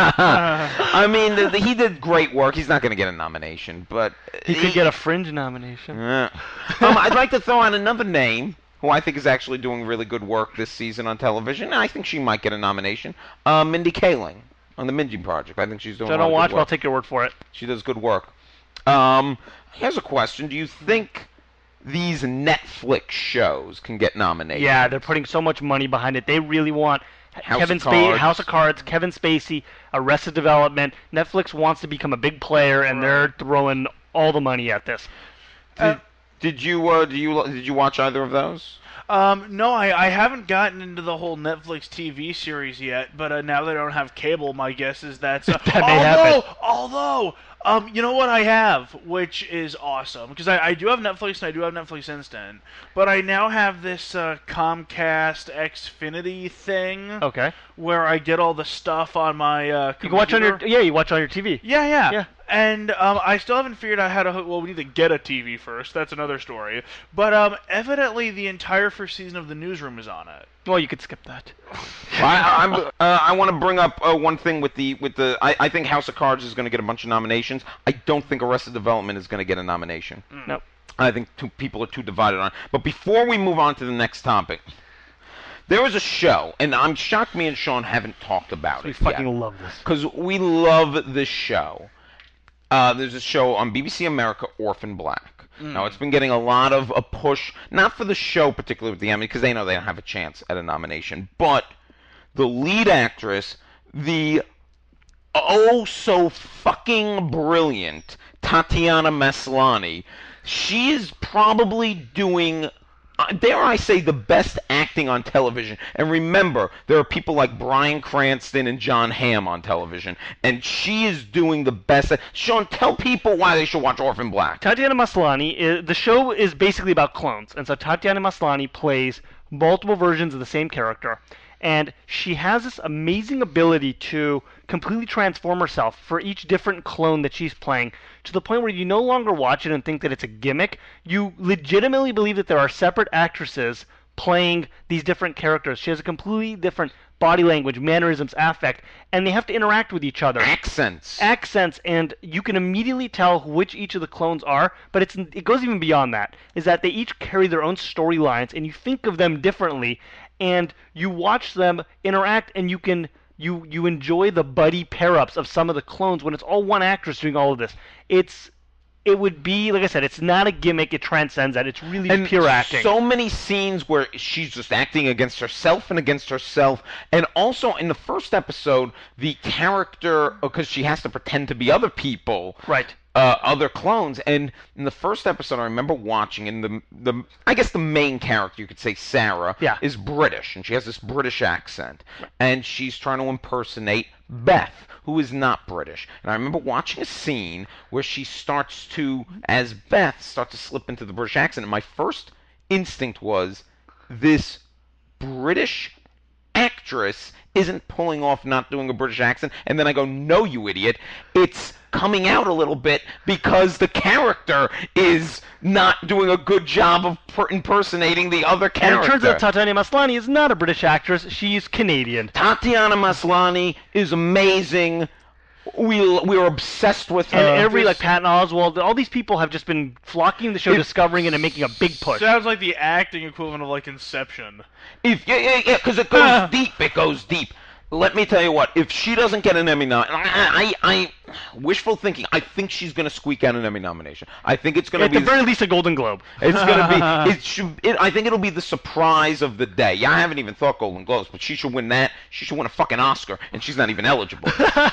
I mean, the, the, he did great work. He's not going to get a nomination, but He could get a Fringe nomination. Uh, um, I'd like to throw out another name who I think is actually doing really good work this season on television. I think she might get a nomination. Uh, Mindy Kaling on the Mindy Project. I think she's doing. So I a lot don't of watch, good but I'll work. take your word for it. She does good work. Um, here's a question: do you think these Netflix shows can get nominated? Yeah, they're putting so much money behind it. They really want House Kevin of Spacey, Cards. House of Cards, Kevin Spacey, Arrested Development. Netflix wants to become a big player, and they're throwing all the money at this. Did, did you uh, do you did you watch either of those? Um, no, I, I haven't gotten into the whole Netflix T V series yet, but uh, now that I don't have cable, my guess is that's... Uh, That may although, happen. although, um, you know what I have, which is awesome, because I, I do have Netflix and I do have Netflix Instant, but I now have this uh, Comcast Xfinity thing, Okay. where I get all the stuff on my uh, computer. You can watch on your yeah, you watch on your T V. Yeah, yeah. Yeah. And um, I still haven't figured out how to hook... Well, we need to get a T V first. That's another story. But um, evidently the entire first season of The Newsroom is on it. Well, you could skip that. I, I'm, uh, I want to bring up uh, one thing with the with the. I, I think House of Cards is going to get a bunch of nominations. I don't think Arrested Development is going to get a nomination. Nope. I think two people are too divided on. But before we move on to the next topic, there was a show, and I'm shocked me and Sean haven't talked about We it fucking yet. love this. Because we love this show. Uh, there's a show on B B C America, Orphan Black. Now, it's been getting a lot of a push, not for the show particularly with the Emmy, because they know they don't have a chance at a nomination, but the lead actress, the oh so fucking brilliant Tatiana Maslany, she is probably doing... Uh, dare I say, the best acting on television. And remember, there are people like Bryan Cranston and John Hamm on television, and she is doing the best. Sean, tell people why they should watch Orphan Black. Tatiana Maslany, is, the show is basically about clones, and so Tatiana Maslany plays multiple versions of the same character, and she has this amazing ability to completely transform herself for each different clone that she's playing, to the point where you no longer watch it and think that it's a gimmick. You legitimately believe that there are separate actresses playing these different characters. She has a completely different body language, mannerisms, affect, and they have to interact with each other. Accents. accents, and you can immediately tell which each of the clones are, but it's it goes even beyond that, is that they each carry their own storylines, and you think of them differently, and you watch them interact, and you can you you enjoy the buddy pair-ups of some of the clones when it's all one actress doing all of this. It's it would be, like I said, it's not a gimmick, it transcends that. It's really And pure acting. so many scenes where she's just acting against herself and against herself. And also in the first episode, the character, because she has to pretend to be other people. Right. Uh, other clones. And in the first episode, I remember watching, and the, the I guess the main character, you could say Sarah, Yeah. is British. And she has this British accent. And she's trying to impersonate Beth, who is not British. And I remember watching a scene where she starts to, as Beth, start to slip into the British accent. And my first instinct was, this British actress isn't pulling off not doing a British accent. And then I go, no, you idiot. It's coming out a little bit because the character is not doing a good job of per- impersonating the other And character. it turns out Tatiana Maslany is not a British actress, she's Canadian. Tatiana Maslany is amazing. We we were obsessed with her. And every, this- like, Patton Oswalt, all these people have just been flocking the show, If- discovering it, and making a big push. Sounds like the acting equivalent of like Inception. If yeah yeah yeah because it goes deep, it goes deep. let me tell you what. If she doesn't get an Emmy nomination, I, I, I, wishful thinking. I think she's going to squeak out an Emmy nomination. I think it's going to At be the very least, a Golden Globe. It's going to be. It should. It, I think it'll be the surprise of the day. Yeah, I haven't even thought Golden Globes, but she should win that. She should win a fucking Oscar, and she's not even eligible.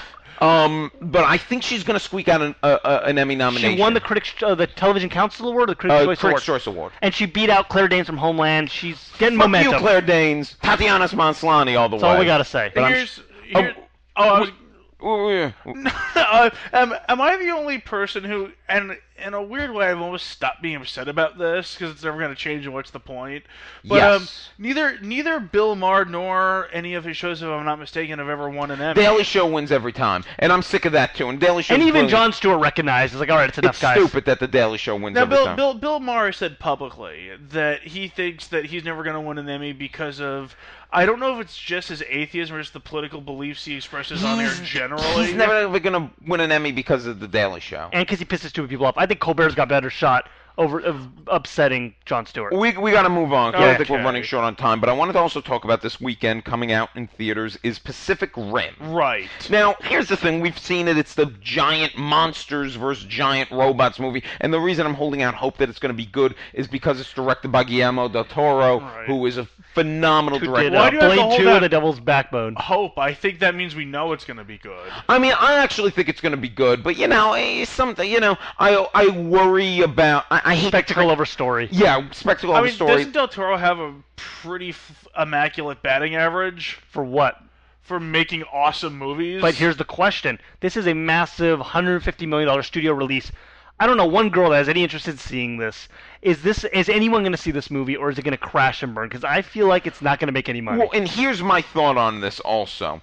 Um, but I think she's going to squeak out an, uh, uh, an Emmy nomination. She won the Critics, uh, the Television Council Award, or the Critics' uh, Choice Critics' Award, Choice Award, and she beat out Claire Danes from Homeland. She's getting Fuck momentum. you, Claire Danes, Tatiana Maslany, all the That's way. all we gotta say. But I'm Here's, sh- here, oh, I was, Oh, yeah. uh, am, am I the only person who, and in a weird way, I've almost stopped being upset about this because it's never going to change, and what's the point? But Yes. um, neither neither Bill Maher nor any of his shows, if I'm not mistaken, have ever won an Emmy. Daily Show wins every time, and I'm sick of that too. And Daily Show, And even Jon Stewart recognizes, like, all right, it's enough, It's guys. stupid that the Daily Show wins Now, every Bill, time. Bill Bill Maher said publicly that he thinks that he's never going to win an Emmy because of, I don't know if it's just his atheism or just the political beliefs he expresses on air generally. He's never ever going to win an Emmy because of the Daily Show. And because he pisses stupid people off. I think Colbert's got a better shot over of upsetting Jon Stewart. We we got to move on because I think we're Okay. running short on time. But I wanted to also talk about this weekend coming out in theaters is Pacific Rim. Right. Now, here's the thing. We've seen it. It's the giant monsters versus giant robots movie. And the reason I'm holding out hope that it's going to be good is because it's directed by Guillermo del Toro, Right. who is a phenomenal Who director. did Why uh, do you have to Blade hold two that- and The Devil's Backbone. Hope. I think that means we know it's going to be good. I mean, I actually think it's going to be good. But, you know, eh, something, you know, I I worry about... I, I hate... Spectacle over story. Yeah, spectacle I over mean, story. doesn't Del Toro have a pretty f- immaculate batting average For what? for making awesome movies? But here's the question. This is a massive one hundred fifty million dollars studio release. I don't know one girl that has any interest in seeing this. Is this is anyone going to see this movie, or is it going to crash and burn? Because I feel like it's not going to make any money. Well, and here's my thought on this also.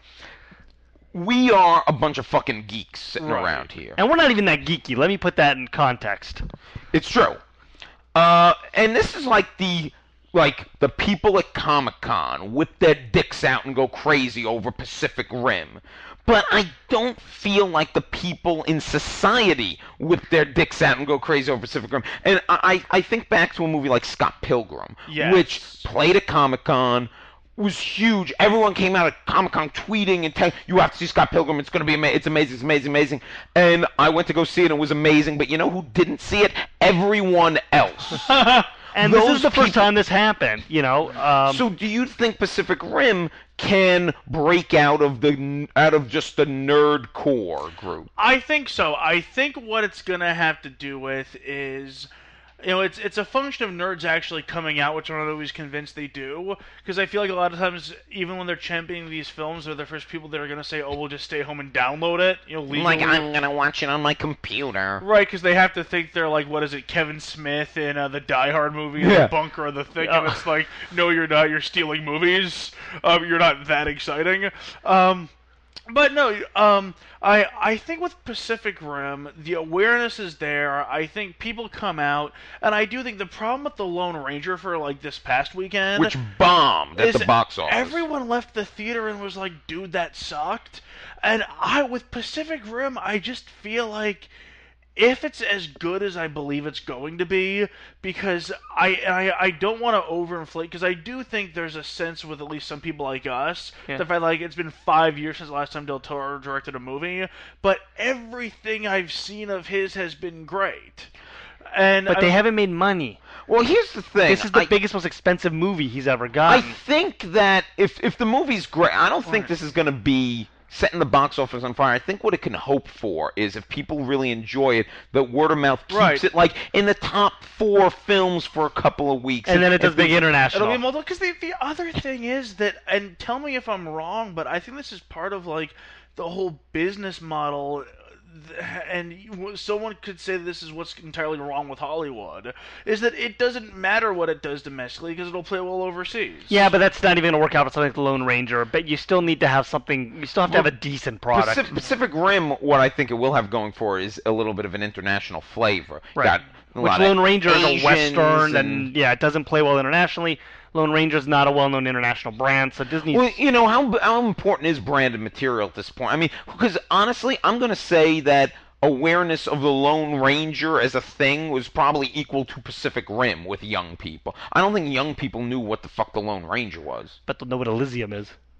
We are a bunch of fucking geeks sitting Right. around here. And we're not even that geeky. Let me put that in context. It's true. Uh, and this is like the like the people at Comic-Con whip their dicks out and go crazy over Pacific Rim. But I don't feel like the people in society whip their dicks out and go crazy over Pacific Rim. And I, I think back to a movie like Scott Pilgrim, Yes. which played at Comic-Con, was huge. Everyone came out at Comic-Con tweeting and telling, you have to see Scott Pilgrim. It's going to be ama- it's amazing. It's amazing, amazing. And I went to go see it and it was amazing. But you know who didn't see it? Everyone else. And this Those is the first people- time this happened. You know. Um, So do you think Pacific Rim can break out of the out of just the nerd core group? I think so. I think what it's gonna have to do with is, you know, it's it's a function of nerds actually coming out, which I'm not always convinced they do. Because I feel like a lot of times, even when they're championing these films, they're the first people that are gonna say, "Oh, we'll just stay home and download it." You know, legally. Like, I'm gonna watch it on my computer. Right, because they have to think they're like, what is it, Kevin Smith in uh, the Die Hard movie, Yeah. The Bunker of the Thing, Oh. and it's like, no, you're not. You're stealing movies. Um, you're not that exciting. Um, but no, um, I I think with Pacific Rim, the awareness is there. I think people come out, and I do think the problem with the Lone Ranger for like this past weekend, Which bombed at is the box office. everyone left the theater and was like, dude, that sucked. And I, with Pacific Rim, I just feel like if it's as good as I believe it's going to be, because I I, I don't want to overinflate, because I do think there's a sense with at least some people like us, Yeah. that I like it's been five years since the last time Del Toro directed a movie, but everything I've seen of his has been great. And but I- they haven't made money. Well, here's the thing. This is the I, biggest, most expensive movie he's ever I gotten. think that if if the movie's great, I don't think this is gonna be setting the box office on fire. I think what it can hope for is if people really enjoy it, that word of mouth keeps Right. it like in the top four films for a couple of weeks. and then it If does big they- international. It'll be multiple. Because the, the other thing is that, and tell me if I'm wrong, but I think this is part of like the whole business model. th- And you- someone could say this is what's entirely wrong with Hollywood, is that it doesn't matter what it does domestically because it'll play well overseas. Yeah, but that's not even going to work out for something like The Lone Ranger. But you still need to have something. You still have to have a decent product. Pacific, Pacific Rim, what I think it will have going for it is a little bit of an international flavor. Right. Got a Which lot of Lone Ranger is a Asians western, and, and yeah, it doesn't play well internationally. Lone Ranger is not a well-known international brand, so Disney. Well, you know, how how important is branded material at this point? I mean, because honestly, I'm going to say that awareness of the Lone Ranger as a thing was probably equal to Pacific Rim with young people. I don't think young people knew what the fuck the Lone Ranger was. but they'll know what Elysium is.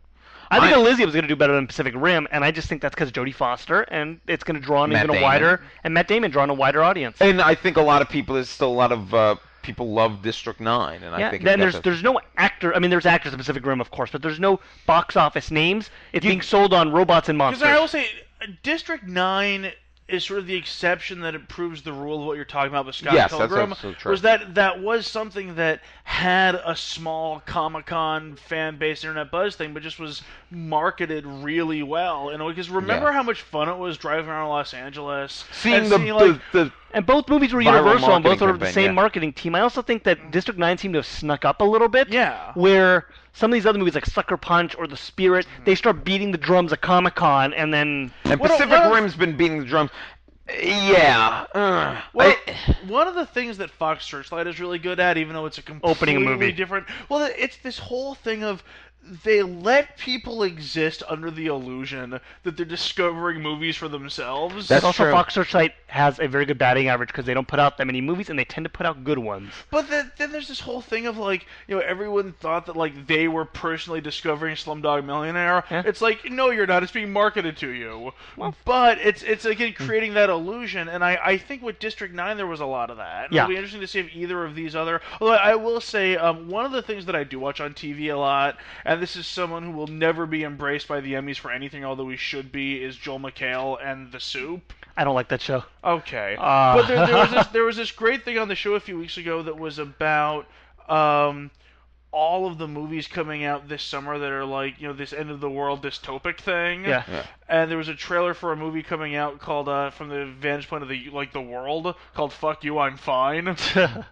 I think I- Elysium was going to do better than Pacific Rim, and I just think that's because Jodie Foster, and it's going to draw in Matt even a Damon. wider, and Matt Damon drawing a wider audience. And I think a lot of people, there's still a lot of uh, people love District nine, and yeah, I think then it there's got there's no actor. I mean, there's actors in Pacific Rim, of course, but there's no box office names. It's being sold on robots and Because monsters. I will say, uh, District nine is sort of the exception that it proves the rule of what you're talking about with Scott Yes, that's Pilgrim. also true. Was that that was something that had a small Comic-Con fan base internet buzz thing, but just was marketed really well. And because remember Yeah. how much fun it was driving around Los Angeles, seeing and the, seeing, like, the, the And both movies were Viral Universal, and both marketing are the campaign, same yeah. marketing team. I also think that District nine seemed to have snuck up a little bit. Yeah. Where some of these other movies, like Sucker Punch or The Spirit, they start beating the drums at Comic Con, and then and What a- Pacific what a- Rim's been beating the drums. Yeah. Uh, Well, I- one of the things that Fox Searchlight is really good at, even though it's a completely Opening a movie. different, well, it's this whole thing of they let people exist under the illusion that they're discovering movies for themselves. That's also true. Fox Searchlight has a very good batting average because they don't put out that many movies, and they tend to put out good ones. But then, then there's this whole thing of like, you know, everyone thought that like they were personally discovering Slumdog Millionaire. Yeah. It's like, no, you're not. It's being marketed to you. But it's it's again creating that illusion, and I, I think with District nine there was a lot of that. And Yeah. It'll be interesting to see if either of these other. Although I will say, um, one of the things that I do watch on T V a lot, and this is someone who will never be embraced by the Emmys for anything, although he should be, is Joel McHale and The Soup. I don't like that show. Okay, Uh. but there, there was this there was this great thing on the show a few weeks ago that was about um, all of the movies coming out this summer that are like, you know, this end of the world dystopic thing. Yeah. Yeah. And there was a trailer for a movie coming out called uh, from the vantage point of the like the world called "Fuck You, I'm Fine." And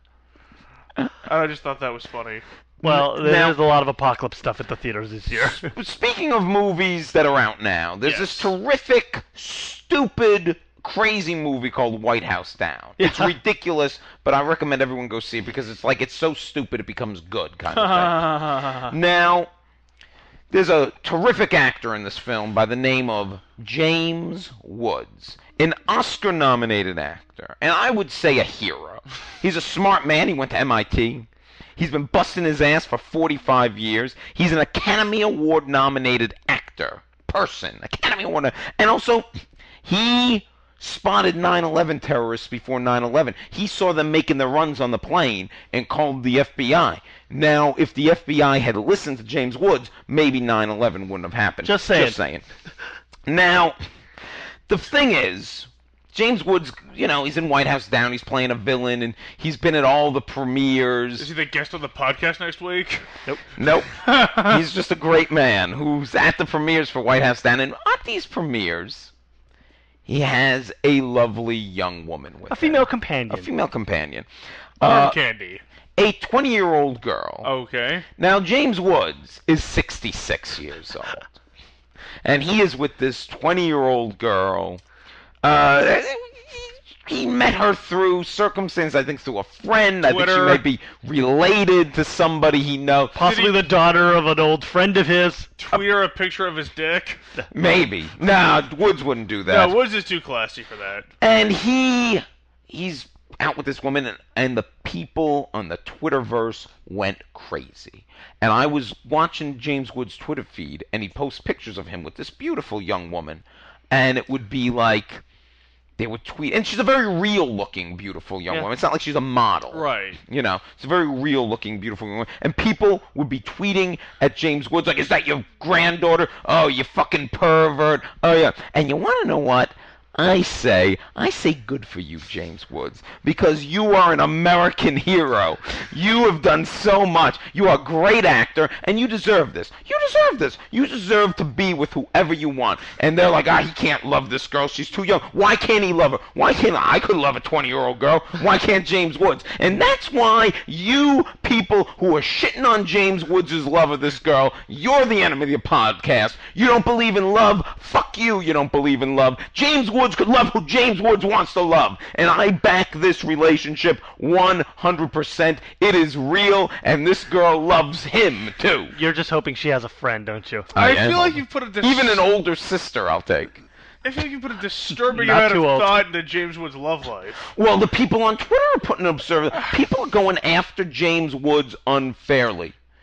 I just thought that was funny. Well, Now- there's a lot of apocalypse stuff at the theaters this year. Speaking of movies that are out now, there's this Yes. terrific, stupid, crazy movie called White House Down. It's Yeah. ridiculous, but I recommend everyone go see it because it's like it's so stupid it becomes good kind of thing. Now, there's a terrific actor in this film by the name of James Woods, an Oscar-nominated actor, and I would say a hero. He's a smart man. He went to M I T. He's been busting his ass for forty-five years. He's an Academy Award-nominated actor, person, Academy Award, and also he spotted nine eleven terrorists before nine eleven. He saw them making their runs on the plane and called the F B I. Now, if the F B I had listened to James Woods, maybe nine eleven wouldn't have happened. Just saying. Just saying. Now, the thing is, James Woods, you know, he's in White House Down, he's playing a villain, and he's been at all the premieres. Is he the guest on the podcast next week? Nope. Nope. He's just a great man who's at the premieres for White House Down, and at these premieres, he has a lovely young woman with A him. female companion. A female companion. Arm Uh, candy. a twenty-year-old girl. Okay. Now, James Woods is sixty-six years old. And he is with this twenty-year-old girl. Uh, he met her through circumstance, I think through a friend. I think Twitter. she may be related to somebody he knows. Possibly the daughter of an old friend of his. Tweet her a picture of his dick. Maybe. Nah, Woods wouldn't do that. No, Woods is too classy for that. And he he's out with this woman, and, and the people on the Twitterverse went crazy. And I was watching James Woods' Twitter feed, and he'd post pictures of him with this beautiful young woman, and it would be like they would tweet, and she's a very real-looking, beautiful young Yeah. woman. It's not like she's a model, Right. You know, it's a very real-looking, beautiful young woman. And people would be tweeting at James Woods like, "Is that your granddaughter? Oh, you fucking pervert! Oh yeah." And you want to know what? I say, I say good for you, James Woods, because you are an American hero. You have done so much. You are a great actor, and you deserve this. You deserve this. You deserve to be with whoever you want. And they're like, ah, he can't love this girl. She's too young. Why can't he love her? Why can't I? I could love a twenty-year-old girl. Why can't James Woods? And that's why you people who are shitting on James Woods' love of this girl, you're the enemy of the podcast. You don't believe in love? Fuck you, you don't believe in love. James Woods could love who James Woods wants to love. And I back this relationship one hundred percent. It is real, and this girl loves him, too. You're just hoping she has a friend, don't you? I, I am. feel like you've put a dis- Even an older sister, I'll take. I feel like you put a disturbing Not amount of too old. thought into James Woods' love life. Well, the people on Twitter are putting observer. People are going after James Woods unfairly.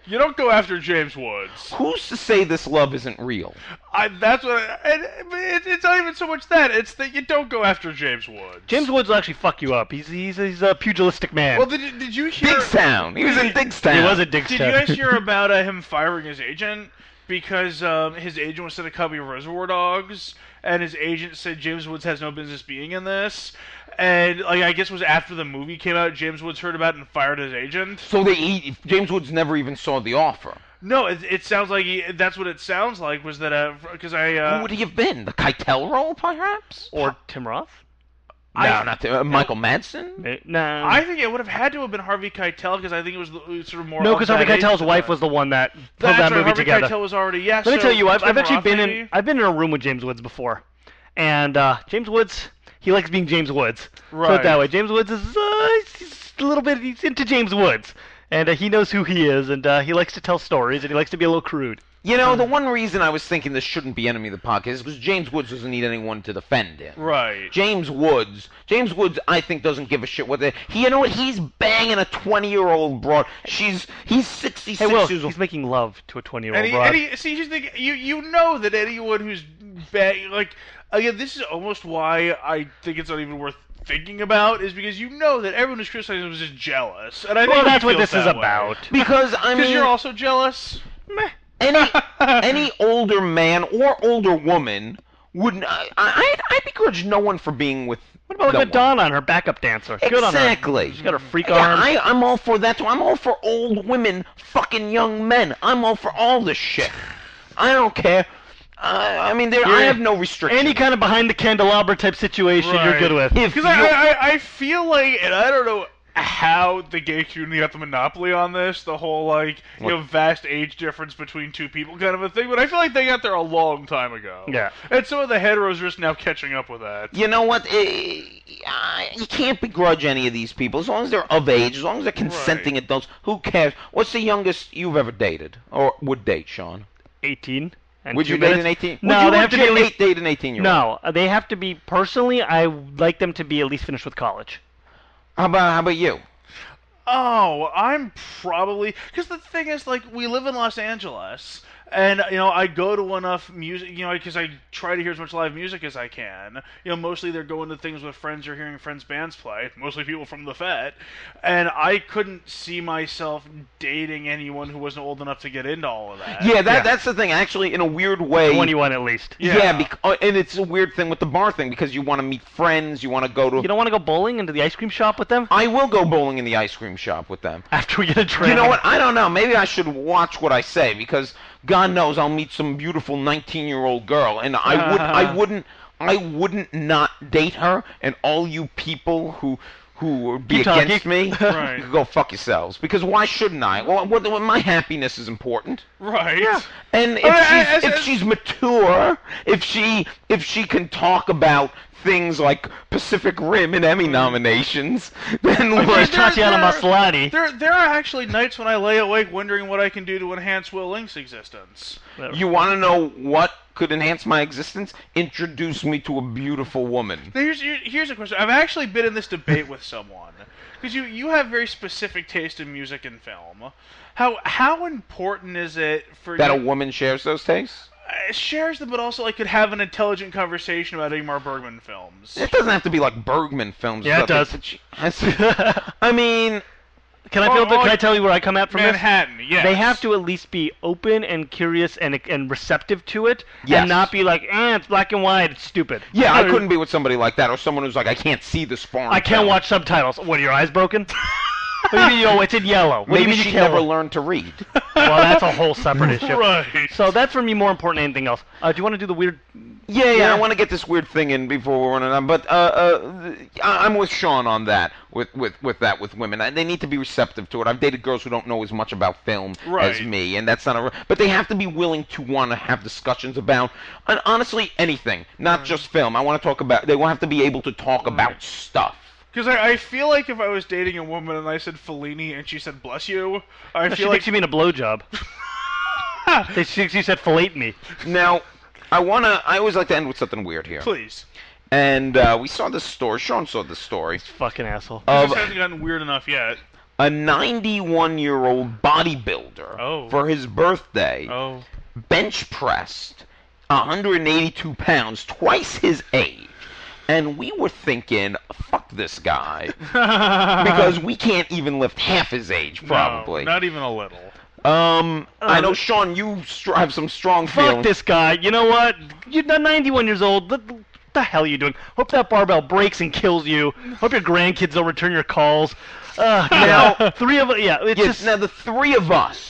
You don't go after James Woods. Who's to say this love isn't real? I, that's what. I, and it, it's not even so much that. It's that you don't go after James Woods. James Woods will actually fuck you up. He's he's he's a pugilistic man. Well, did, did you hear? Digstown. He was in Digstown. He was at Digstown. Did you guys hear about uh, him firing his agent because um, his agent was in a copy of Reservoir Dogs, and his agent said James Woods has no business being in this. And like I guess it was after the movie came out, James Woods heard about it and fired his agent. So they he, James Woods never even saw the offer. No, it, it sounds like he, that's what it sounds like. Was that because uh, I uh, Who would he have been? The Keitel role, perhaps? Or Tim Roth? No, I- not the, uh, Michael Madsen. Eh, No. I think it would have had to have been Harvey Keitel because I think it was, the, it was sort of more. no, because of Harvey that age Keitel's at the wife time. was the one that pulled That's that right, movie Harvey together. Keitel was already yes. Let me so tell you, I've, Tim I've actually Roth, been maybe? in I've been in a room with James Woods before, and uh, James Woods he likes being James Woods. Put Right. it that way. James Woods is uh, he's a little bit he's into James Woods, and uh, he knows who he is, and uh, he likes to tell stories, and he likes to be a little crude. You know, the one reason I was thinking this shouldn't be Enemy of the Podcast is because James Woods doesn't need anyone to defend him. Right. James Woods, James Woods, I think doesn't give a shit what they. He, you know what? He's banging a twenty-year-old broad. She's he's sixty-six Hey, Will, years old. he's making love to a twenty-year-old And, he, broad. and he, see, here's the thing, you you know that anyone who's bang, like again, this is almost why I think it's not even worth thinking about is because you know that everyone who's criticizing him was just jealous, and I think Well, he that's what feels this is that way. about. Because I Because mean, you're also jealous. Meh. any any older man or older woman would. I I I begrudge no one for being with. What about no like one. Madonna, her backup dancer? Good on her. Exactly. She's got her freak Yeah, arms. I, I'm all for that too. I'm all for old women fucking young men. I'm all for all this shit. I don't care. Uh, I mean, there. I You're- have no restrictions. Any kind of behind the candelabra type situation, you're Right. good with. If Because you, I, I I feel like, and I don't know how the gay community got the monopoly on this, the whole like you What? know vast age difference between two people kind of a thing. But I feel like they got there a long time ago. Yeah. And some of the heteros are just now catching up with that. you know what? Eh, I- you can't begrudge any of these people as long as they're of age, as long as they're consenting adults. Who cares? What's the youngest you've ever dated or would date, Sean? eighteen. And Would two you date minutes. an eighteen? No, would you they have to be at legit least. date an eighteen-year-old? No, uh, they have to be. Personally, I would like them to be at least finished with college. How about how about you? Oh, I'm probably because the thing is, like, we live in Los Angeles, and you know, I go to enough music, you know, because I try to hear as much live music as I can. You know, mostly they're going to things with friends or hearing friends' bands play, mostly people from the Fed, and I couldn't see myself dating anyone who wasn't old enough to get into all of that. Yeah, that Yeah. that's the thing. Actually, in a weird way. twenty-one at least. Yeah, Yeah. bec- uh, and it's a weird thing with the bar thing because you want to meet friends, you want to go to. You don't want to go bowling into the ice cream shop with them I will go bowling in the ice cream shop with them. after we get a drink. You know what? I don't know. Maybe I should watch what I say because God knows I'll meet some beautiful nineteen-year-old girl, and I would, I wouldn't, I wouldn't not date her. And all you people who, who would be Keep talking. against me, Right. go fuck yourselves. Because why shouldn't I? Well, what, what, my happiness is important. Right. Yeah. And if I mean, I- she's, I- if she's mature, if she if she can talk about things like Pacific Rim and Emmy nominations, then Where's like, there- Tatiana there- Maslany? There, there are actually nights when I lay awake wondering what I can do to enhance Will Link's existence. you want to know what could enhance my existence? Introduce me to a beautiful woman. Now, here's here- here's a question. I've actually been in this debate with someone because you you have very specific taste in music and film. How how important is it for That you, a woman shares those tastes? uh, shares them, but also like could have an intelligent conversation about Ingmar Bergman films? It doesn't have to be like Bergman films. Yeah, it stuff. does. It's- I mean, Can I Well, feel? well, Can I tell you where I come at from this? Manhattan, yes. They have to at least be open and curious and and receptive to it, Yes. and not be like, eh, it's black and white, it's stupid. yeah, I Or, couldn't be with somebody like that, or someone who's like, I can't see this foreign. I can't film. watch subtitles. What are your eyes broken? What do you mean? Oh, it's in yellow. What do Maybe you mean she you can't never wa- learned to read. Well, that's a whole separate issue. Right. So that's for me more important than anything else. Uh, do you want to do the weird? Yeah, yeah, Yeah. I want to get this weird thing in before we're running out. But uh, uh, I- I'm with Sean on that. With with with that with women, I- they need to be receptive to it. I've dated girls who don't know as much about film as Right. me, and that's not a. But they have to be willing to want to have discussions about, and honestly, anything, not just film. I want to talk about. They will have to be able to talk about stuff. Because I, I feel like if I was dating a woman and I said Fellini and she said bless you, I She feel like thinks you mean a blowjob. They- she, she said fillet me. Now, I wanna. I always like to end with something weird here. please. And uh, we saw this story. Sean saw this story Fucking asshole. of This hasn't gotten weird enough yet. a ninety-one-year-old bodybuilder Oh. for his birthday, Oh. bench pressed one hundred eighty-two pounds, twice his age. And we were thinking, fuck this guy, because we can't even lift half his age, probably. No, not even a little. Um, I know, Uh, Sean, you str- have some strong Fuck feelings. this guy. You know what? You're ninety-one years old. What the hell are you doing? Hope that barbell breaks and kills you. Hope your grandkids don't return your calls. Uh, now, three of yeah, it's Yes, just now the three of us.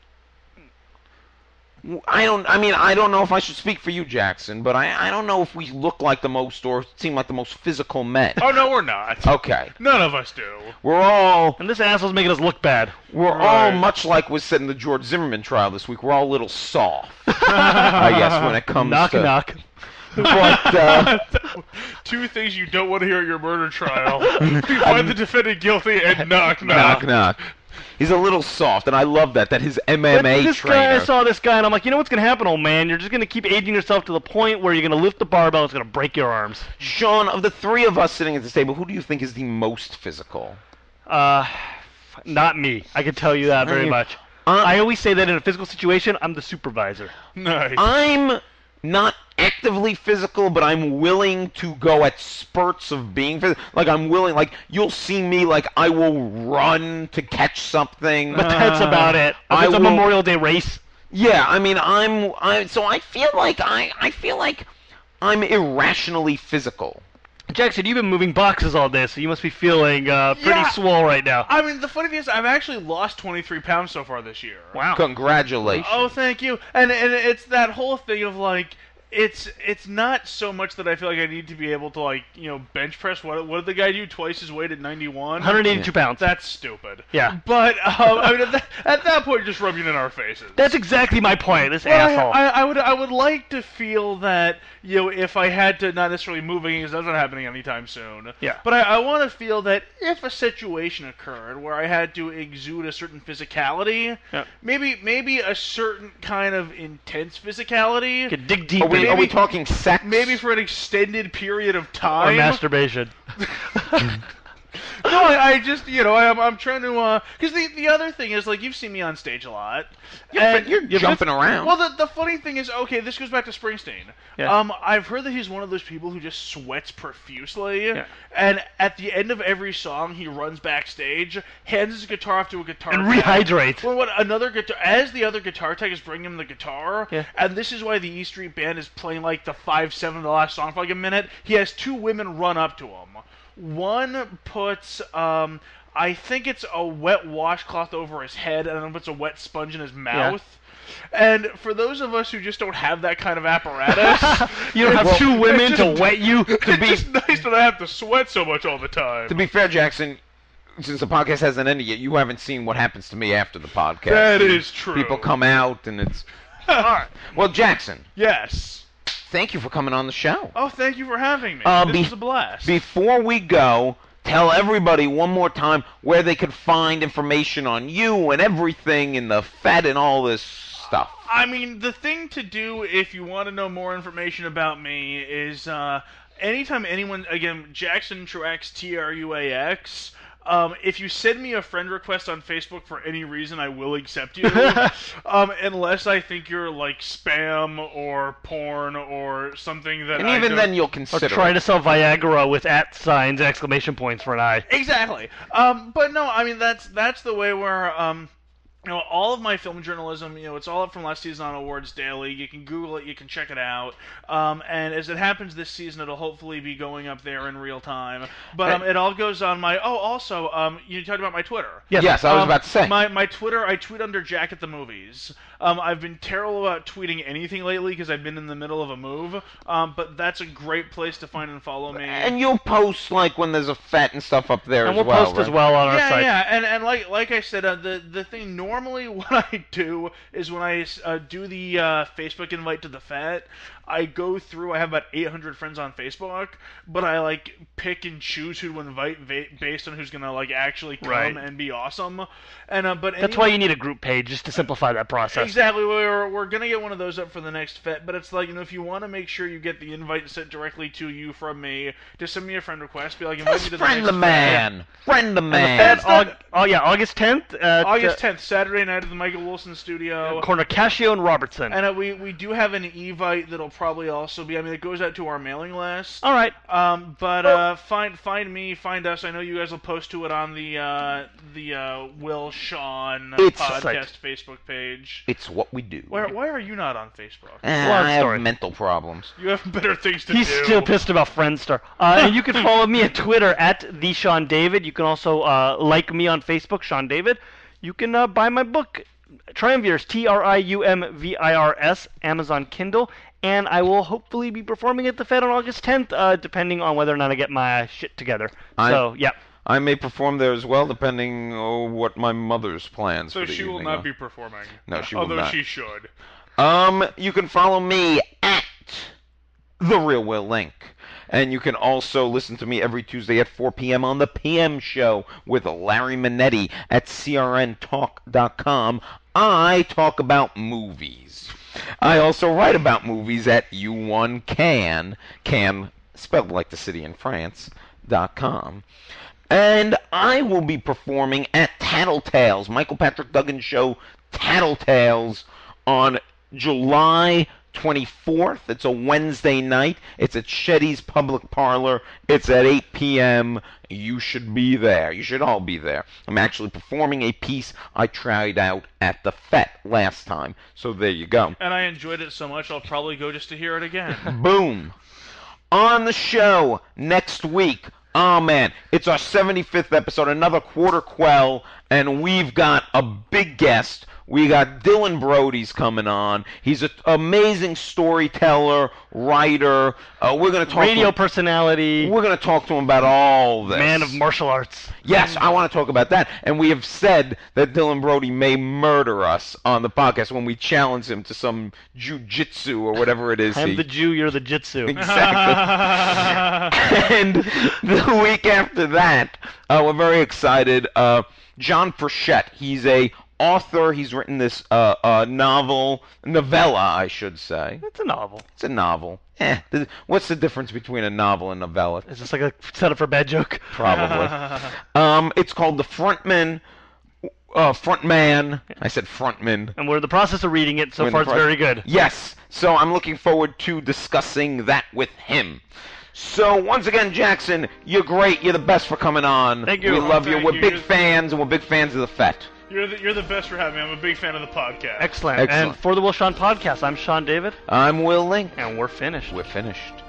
I don't. I mean, I don't know if I should speak for you, Jackson, but I, I don't know if we look like the most or seem like the most physical men. Oh, no, we're not. Okay, None of us do. we're all and this asshole's making us look bad. we're all Right. much like was said in the George Zimmerman trial this week. We're all a little soft, I guess, when it comes Knock to. knock. But uh, Two things you don't want to hear at your murder trial. You find the defendant guilty and knock, knock. knock knock. He's a little soft, and I love that. That his M M A this trainer. guy, I saw this guy, and I'm like, you know what's gonna happen, old man? You're just gonna keep aging yourself to the point where you're gonna lift the barbell, it's gonna break your arms. Sean, of the three of us sitting at this table, who do you think is the most physical? Uh, not me. I can tell you that very you- much. Uh, I always say that in a physical situation, I'm the supervisor. Nice. I'm not actively physical, but I'm willing to go at spurts of being physical. Like, I'm willing, like, you'll see me, like, I will run to catch something. But that's about it. If I it's a will- Memorial Day race. Yeah, I mean, I'm, I, so I feel like I, I feel like I'm irrationally physical. Jackson, you've been moving boxes all day, so you must be feeling uh, pretty Yeah. swole right now. I mean, the funny thing is, I've actually lost twenty-three pounds so far this year. Wow. Congratulations. Oh, thank you. And and it's that whole thing of like, it's it's not so much that I feel like I need to be able to like you know bench press. What what did the guy do? Twice his weight at ninety-one. one hundred eighty-two pounds. That's stupid. Yeah. But um, I mean, at that, at that point, you're just rubbing it in our faces. That's exactly my point. This Well, asshole. I, I, I would I would like to feel that you know if I had to not necessarily move again because that's not happening anytime soon. Yeah. But I, I want to feel that if a situation occurred where I had to exude a certain physicality, Yeah. maybe maybe a certain kind of intense physicality, Could dig deep Are we, in are we maybe- talking sex? maybe for an extended period of or time. masturbation. No, I, I just you know I'm I'm trying to because the the other thing is like you've seen me on stage a lot. You're, and- you're jumping around. Well, the, the funny thing is, okay, this goes back to Springsteen. Yeah. Um, I've heard that he's one of those people who just sweats profusely, Yeah. and at the end of every song, he runs backstage, hands his guitar off to a guitar And tech. rehydrates. Well, what another guitar as the other guitar tech is bringing him the guitar, Yeah. and this is why the E Street Band is playing like the five seven of the last song for like a minute. He has two women run up to him. One puts um. I think it's a wet washcloth over his head, and then puts a wet sponge in his mouth. And for those of us who just don't have that kind of apparatus, You don't have Well, two women it's to just- wet you. it's be- just nice that I have to sweat so much all the time. To be fair, Jackson, since the podcast hasn't ended yet, you haven't seen what happens to me after the podcast. That is true. People come out, and it's... All right. Well, Jackson, Yes. thank you for coming on the show. Oh, thank you for having me. Uh, this be- was a blast. Before we go, tell everybody one more time where they could find information on you and everything and the Fed and all this stuff. I mean, the thing to do if you want to know more information about me is uh, anytime anyone, again, Jackson Truax, T R U A X, um, if you send me a friend request on Facebook for any reason, I will accept you, um, unless I think you're like spam or porn or something that And I even don't- then, you'll Or consider try it. to sell Viagra with at signs, exclamation points for an eye. Exactly. Um, but no, I mean that's that's the way where um, you know, all of my film journalism, you know, it's all up from last season on Awards Daily. You can Google it, you can check it out. Um, and as it happens this season, it'll hopefully be going up there in real time. But um, it all goes on my. Oh, also, um, you talked about my Twitter. Yes. Yes, I was Um, about to say. My my Twitter, I tweet under Jack at the Movies. Um, I've been terrible about tweeting anything lately because I've been in the middle of a move. Um, but that's a great place to find and follow me. And you'll post, like, when there's a Fat and stuff up there And as we'll well, post right? as well on our yeah, site. yeah, and and like like I said, uh, the the thing normally what I do is when I uh, do the uh, Facebook invite to the Fat, I go through. I have about eight hundred friends on Facebook, but I like pick and choose who to invite va- based on who's gonna like actually come Right. and be awesome. And uh, but That's anyone- why you need a group page, just to simplify that process. Exactly. We're we're gonna get one of those up for the next Fete, but it's like you know if you want to make sure you get the invite sent directly to you from me, just send me a friend request. Be like, invite Just me to the friend next the Fete. man. Friend the And man. Aug- oh yeah, August tenth. Uh, August tenth, Saturday. Saturday night at the Michael Wilson Studio. Corner Cascio and Robertson. And uh, we we do have an Evite that'll probably also be. I mean, it goes out to our mailing list. All right. Um, but uh, find find me, find us. I know you guys will post to it on the uh, the uh, Will Sean It's podcast right. Facebook page. It's what we do. Why why are you not on Facebook? Eh, Long I have story. mental problems. You have better things to He's do. still pissed about Friendster. Uh, and you can follow me at Twitter at the Sean David. You can also uh, like me on Facebook, Sean David. You can uh, buy my book, Triumvirs, T R I U M V I R S, Amazon Kindle. And I will hopefully be performing at the Fed on August tenth, uh, depending on whether or not I get my shit together. I- So, yeah. I may perform there as well, depending on what my mother's plans So for the she will evening not are. be performing. No, she will Although not. she should. Um, you can follow me at The Real Will Link. And you can also listen to me every Tuesday at four p.m. on The P M Show with Larry Minetti at C R N talk dot com. I talk about movies. I also write about movies at U one Can, Can, spelled like the city in France, dot com. And I will be performing at Tattletales, Michael Patrick Duggan Show, Tattletales, on July twenty-fourth. It's a Wednesday night. It's at Shetty's Public Parlor. It's at eight p.m. You should be there. You should all be there. I'm actually performing a piece I tried out at the F E T last time. So there you go. And I enjoyed it so much, I'll probably go just to hear it again. Boom. On the show next week, oh man, it's our seventy-fifth episode, another Quarter Quell, and we've got a big guest. We got Dylan Brody's coming on. He's an amazing storyteller, writer. Uh, we're going to talk Radio to him, personality, We're going to talk to him about all this. man of martial arts. Yes, I want to talk about that. And we have said that Dylan Brody may murder us on the podcast when we challenge him to some jujitsu or whatever it is. I'm he... the Jew, you're the Jitsu. Exactly. And the week after that, uh, we're very excited. Uh, John Frechette, he's a author. He's written this uh, uh, novel, novella, I should say. It's a novel. It's a novel. Eh, th- what's the difference between a novel and a novella? Is this like a setup for a bad joke? Probably. um, it's called The Frontman. Uh, Frontman. I said Frontman. And we're in the process of reading it. So We're in far, the it's pro- very good. Yes. So I'm looking forward to discussing that with him. So once again, Jackson, you're great. You're the best for coming on. Thank you. We love you. Thank We're you. big You're- fans, and we're big fans of the F E T. You're the, you're the best for having me. I'm a big fan of the podcast. Excellent. Excellent. And for the Will Sean podcast, I'm Sean David, I'm Will Link. and we're finished. We're finished.